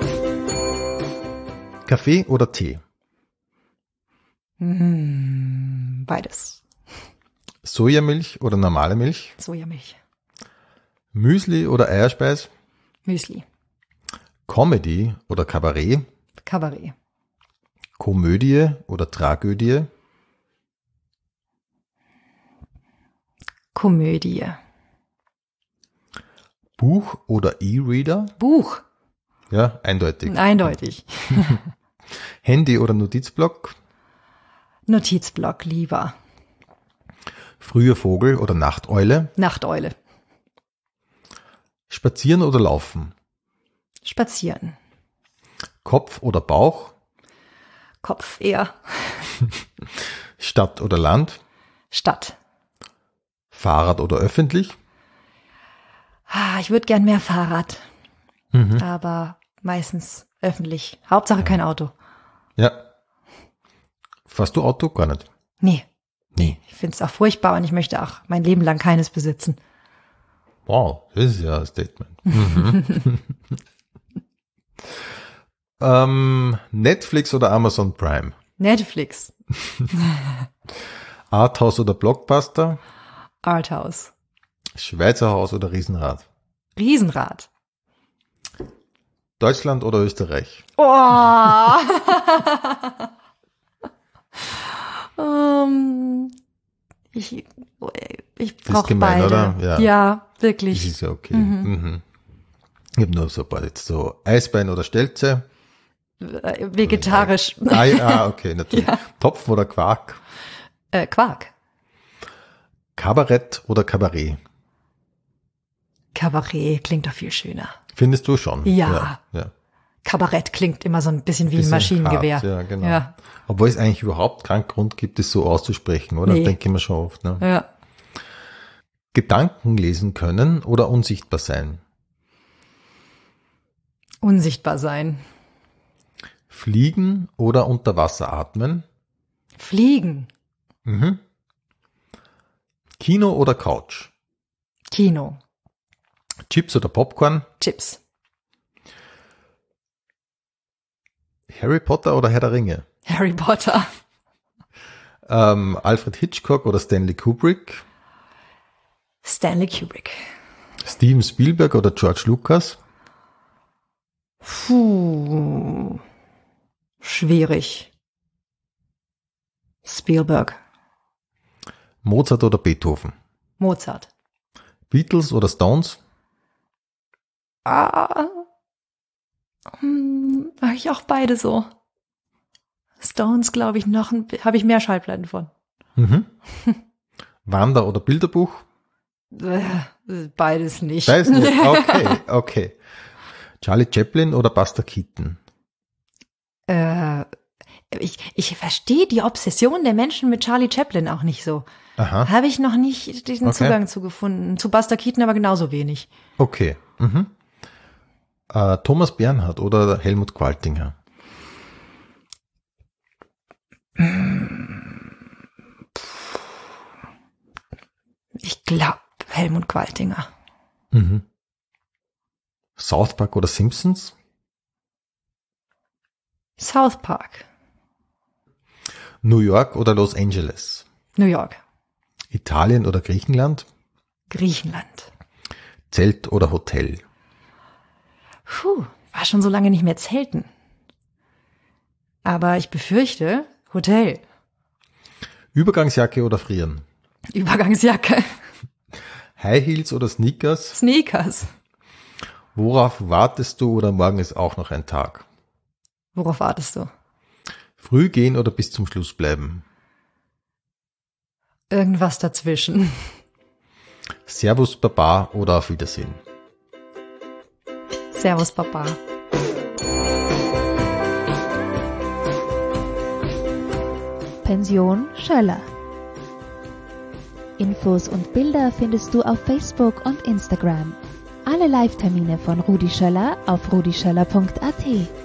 Kaffee oder Tee, Mm, beides. Sojamilch oder normale Milch, Sojamilch. Müsli oder Eierspeis, Müsli. Comedy oder Kabarett, Kabarett. Komödie oder Tragödie, Komödie. Buch oder E-Reader, Buch. ja, eindeutig, Eindeutig. Handy oder Notizblock, Notizblock lieber. früher Vogel oder Nachteule, Nachteule. Spazieren oder Laufen, Spazieren. Kopf oder Bauch, Kopf eher. Stadt oder Land, Stadt. Fahrrad oder öffentlich, Ah, ich würde gern mehr Fahrrad. Mhm. Aber meistens öffentlich. Hauptsache kein Auto. ja. Fährst du Auto? Gar nicht. Nee. Nee. Ich finde es auch furchtbar und ich möchte auch mein Leben lang keines besitzen. Wow, das ist ja ein Statement. Mhm. ähm, Netflix oder Amazon Prime? Netflix. Arthouse oder Blockbuster? Arthouse. Schweizer Haus oder Riesenrad? Riesenrad. Deutschland oder Österreich? Oh. um, ich ich Das ist brauche gemein, beide. oder? Ja. Ja, Das wirklich. ist ja okay. Mhm. Ich habe nur so ein paar jetzt so Eisbein oder Stelze. Äh, Vegetarisch. Ah, ja, okay, natürlich. Ja. Topf oder Quark? Äh, Quark. Kabarett oder Kabarett? Kabarett klingt doch viel schöner. Findest du schon? Ja. Ja, ja. Kabarett klingt immer so ein bisschen wie ein Bisschen Maschinengewehr. hart, ja, genau. Ja. Obwohl es eigentlich überhaupt keinen Grund gibt, es so auszusprechen, oder? Nee. Denke ich mir schon oft. Ne? Ja. Gedanken lesen können oder unsichtbar sein? Unsichtbar sein. Fliegen oder unter Wasser atmen? Fliegen. Mhm. Kino oder Couch? Kino. Chips oder Popcorn? Chips. Harry Potter oder Herr der Ringe? Harry Potter. Ähm, Alfred Hitchcock oder Stanley Kubrick? Stanley Kubrick. Steven Spielberg oder George Lucas? Puh. Schwierig. Spielberg. Mozart oder Beethoven? Mozart. Beatles oder Stones? Ah. Hm, mag ich auch beide so. Stones, glaube ich, noch habe ich mehr Schallplatten von. Mhm. Wander- oder Bilderbuch? Beides nicht. Beides nicht. Okay, okay. Charlie Chaplin oder Buster Keaton? Äh, ich, ich verstehe die Obsession der Menschen mit Charlie Chaplin auch nicht so. Aha. Habe ich noch nicht diesen Okay. Zugang zu gefunden. Zu Buster Keaton aber genauso wenig. Okay. Mhm. Äh, Thomas Bernhard oder Helmut Qualtinger? Ich glaube Helmut Qualtinger. Mhm. South Park oder Simpsons? South Park. New York oder Los Angeles? New York. Italien oder Griechenland? Griechenland. Zelt oder Hotel? Puh, war schon so lange nicht mehr zelten. Aber ich befürchte Hotel. Übergangsjacke oder Frieren? Übergangsjacke. High Heels oder Sneakers? Sneakers. Worauf wartest du oder morgen ist auch noch ein Tag? Worauf wartest du? Früh gehen oder bis zum Schluss bleiben? Irgendwas dazwischen. Servus Baba oder auf Wiedersehen? Servus, Papa. Pension Schöller. Infos und Bilder findest du auf Facebook und Instagram. Alle Live-Termine von Rudi Schöller auf rudischöller punkt at.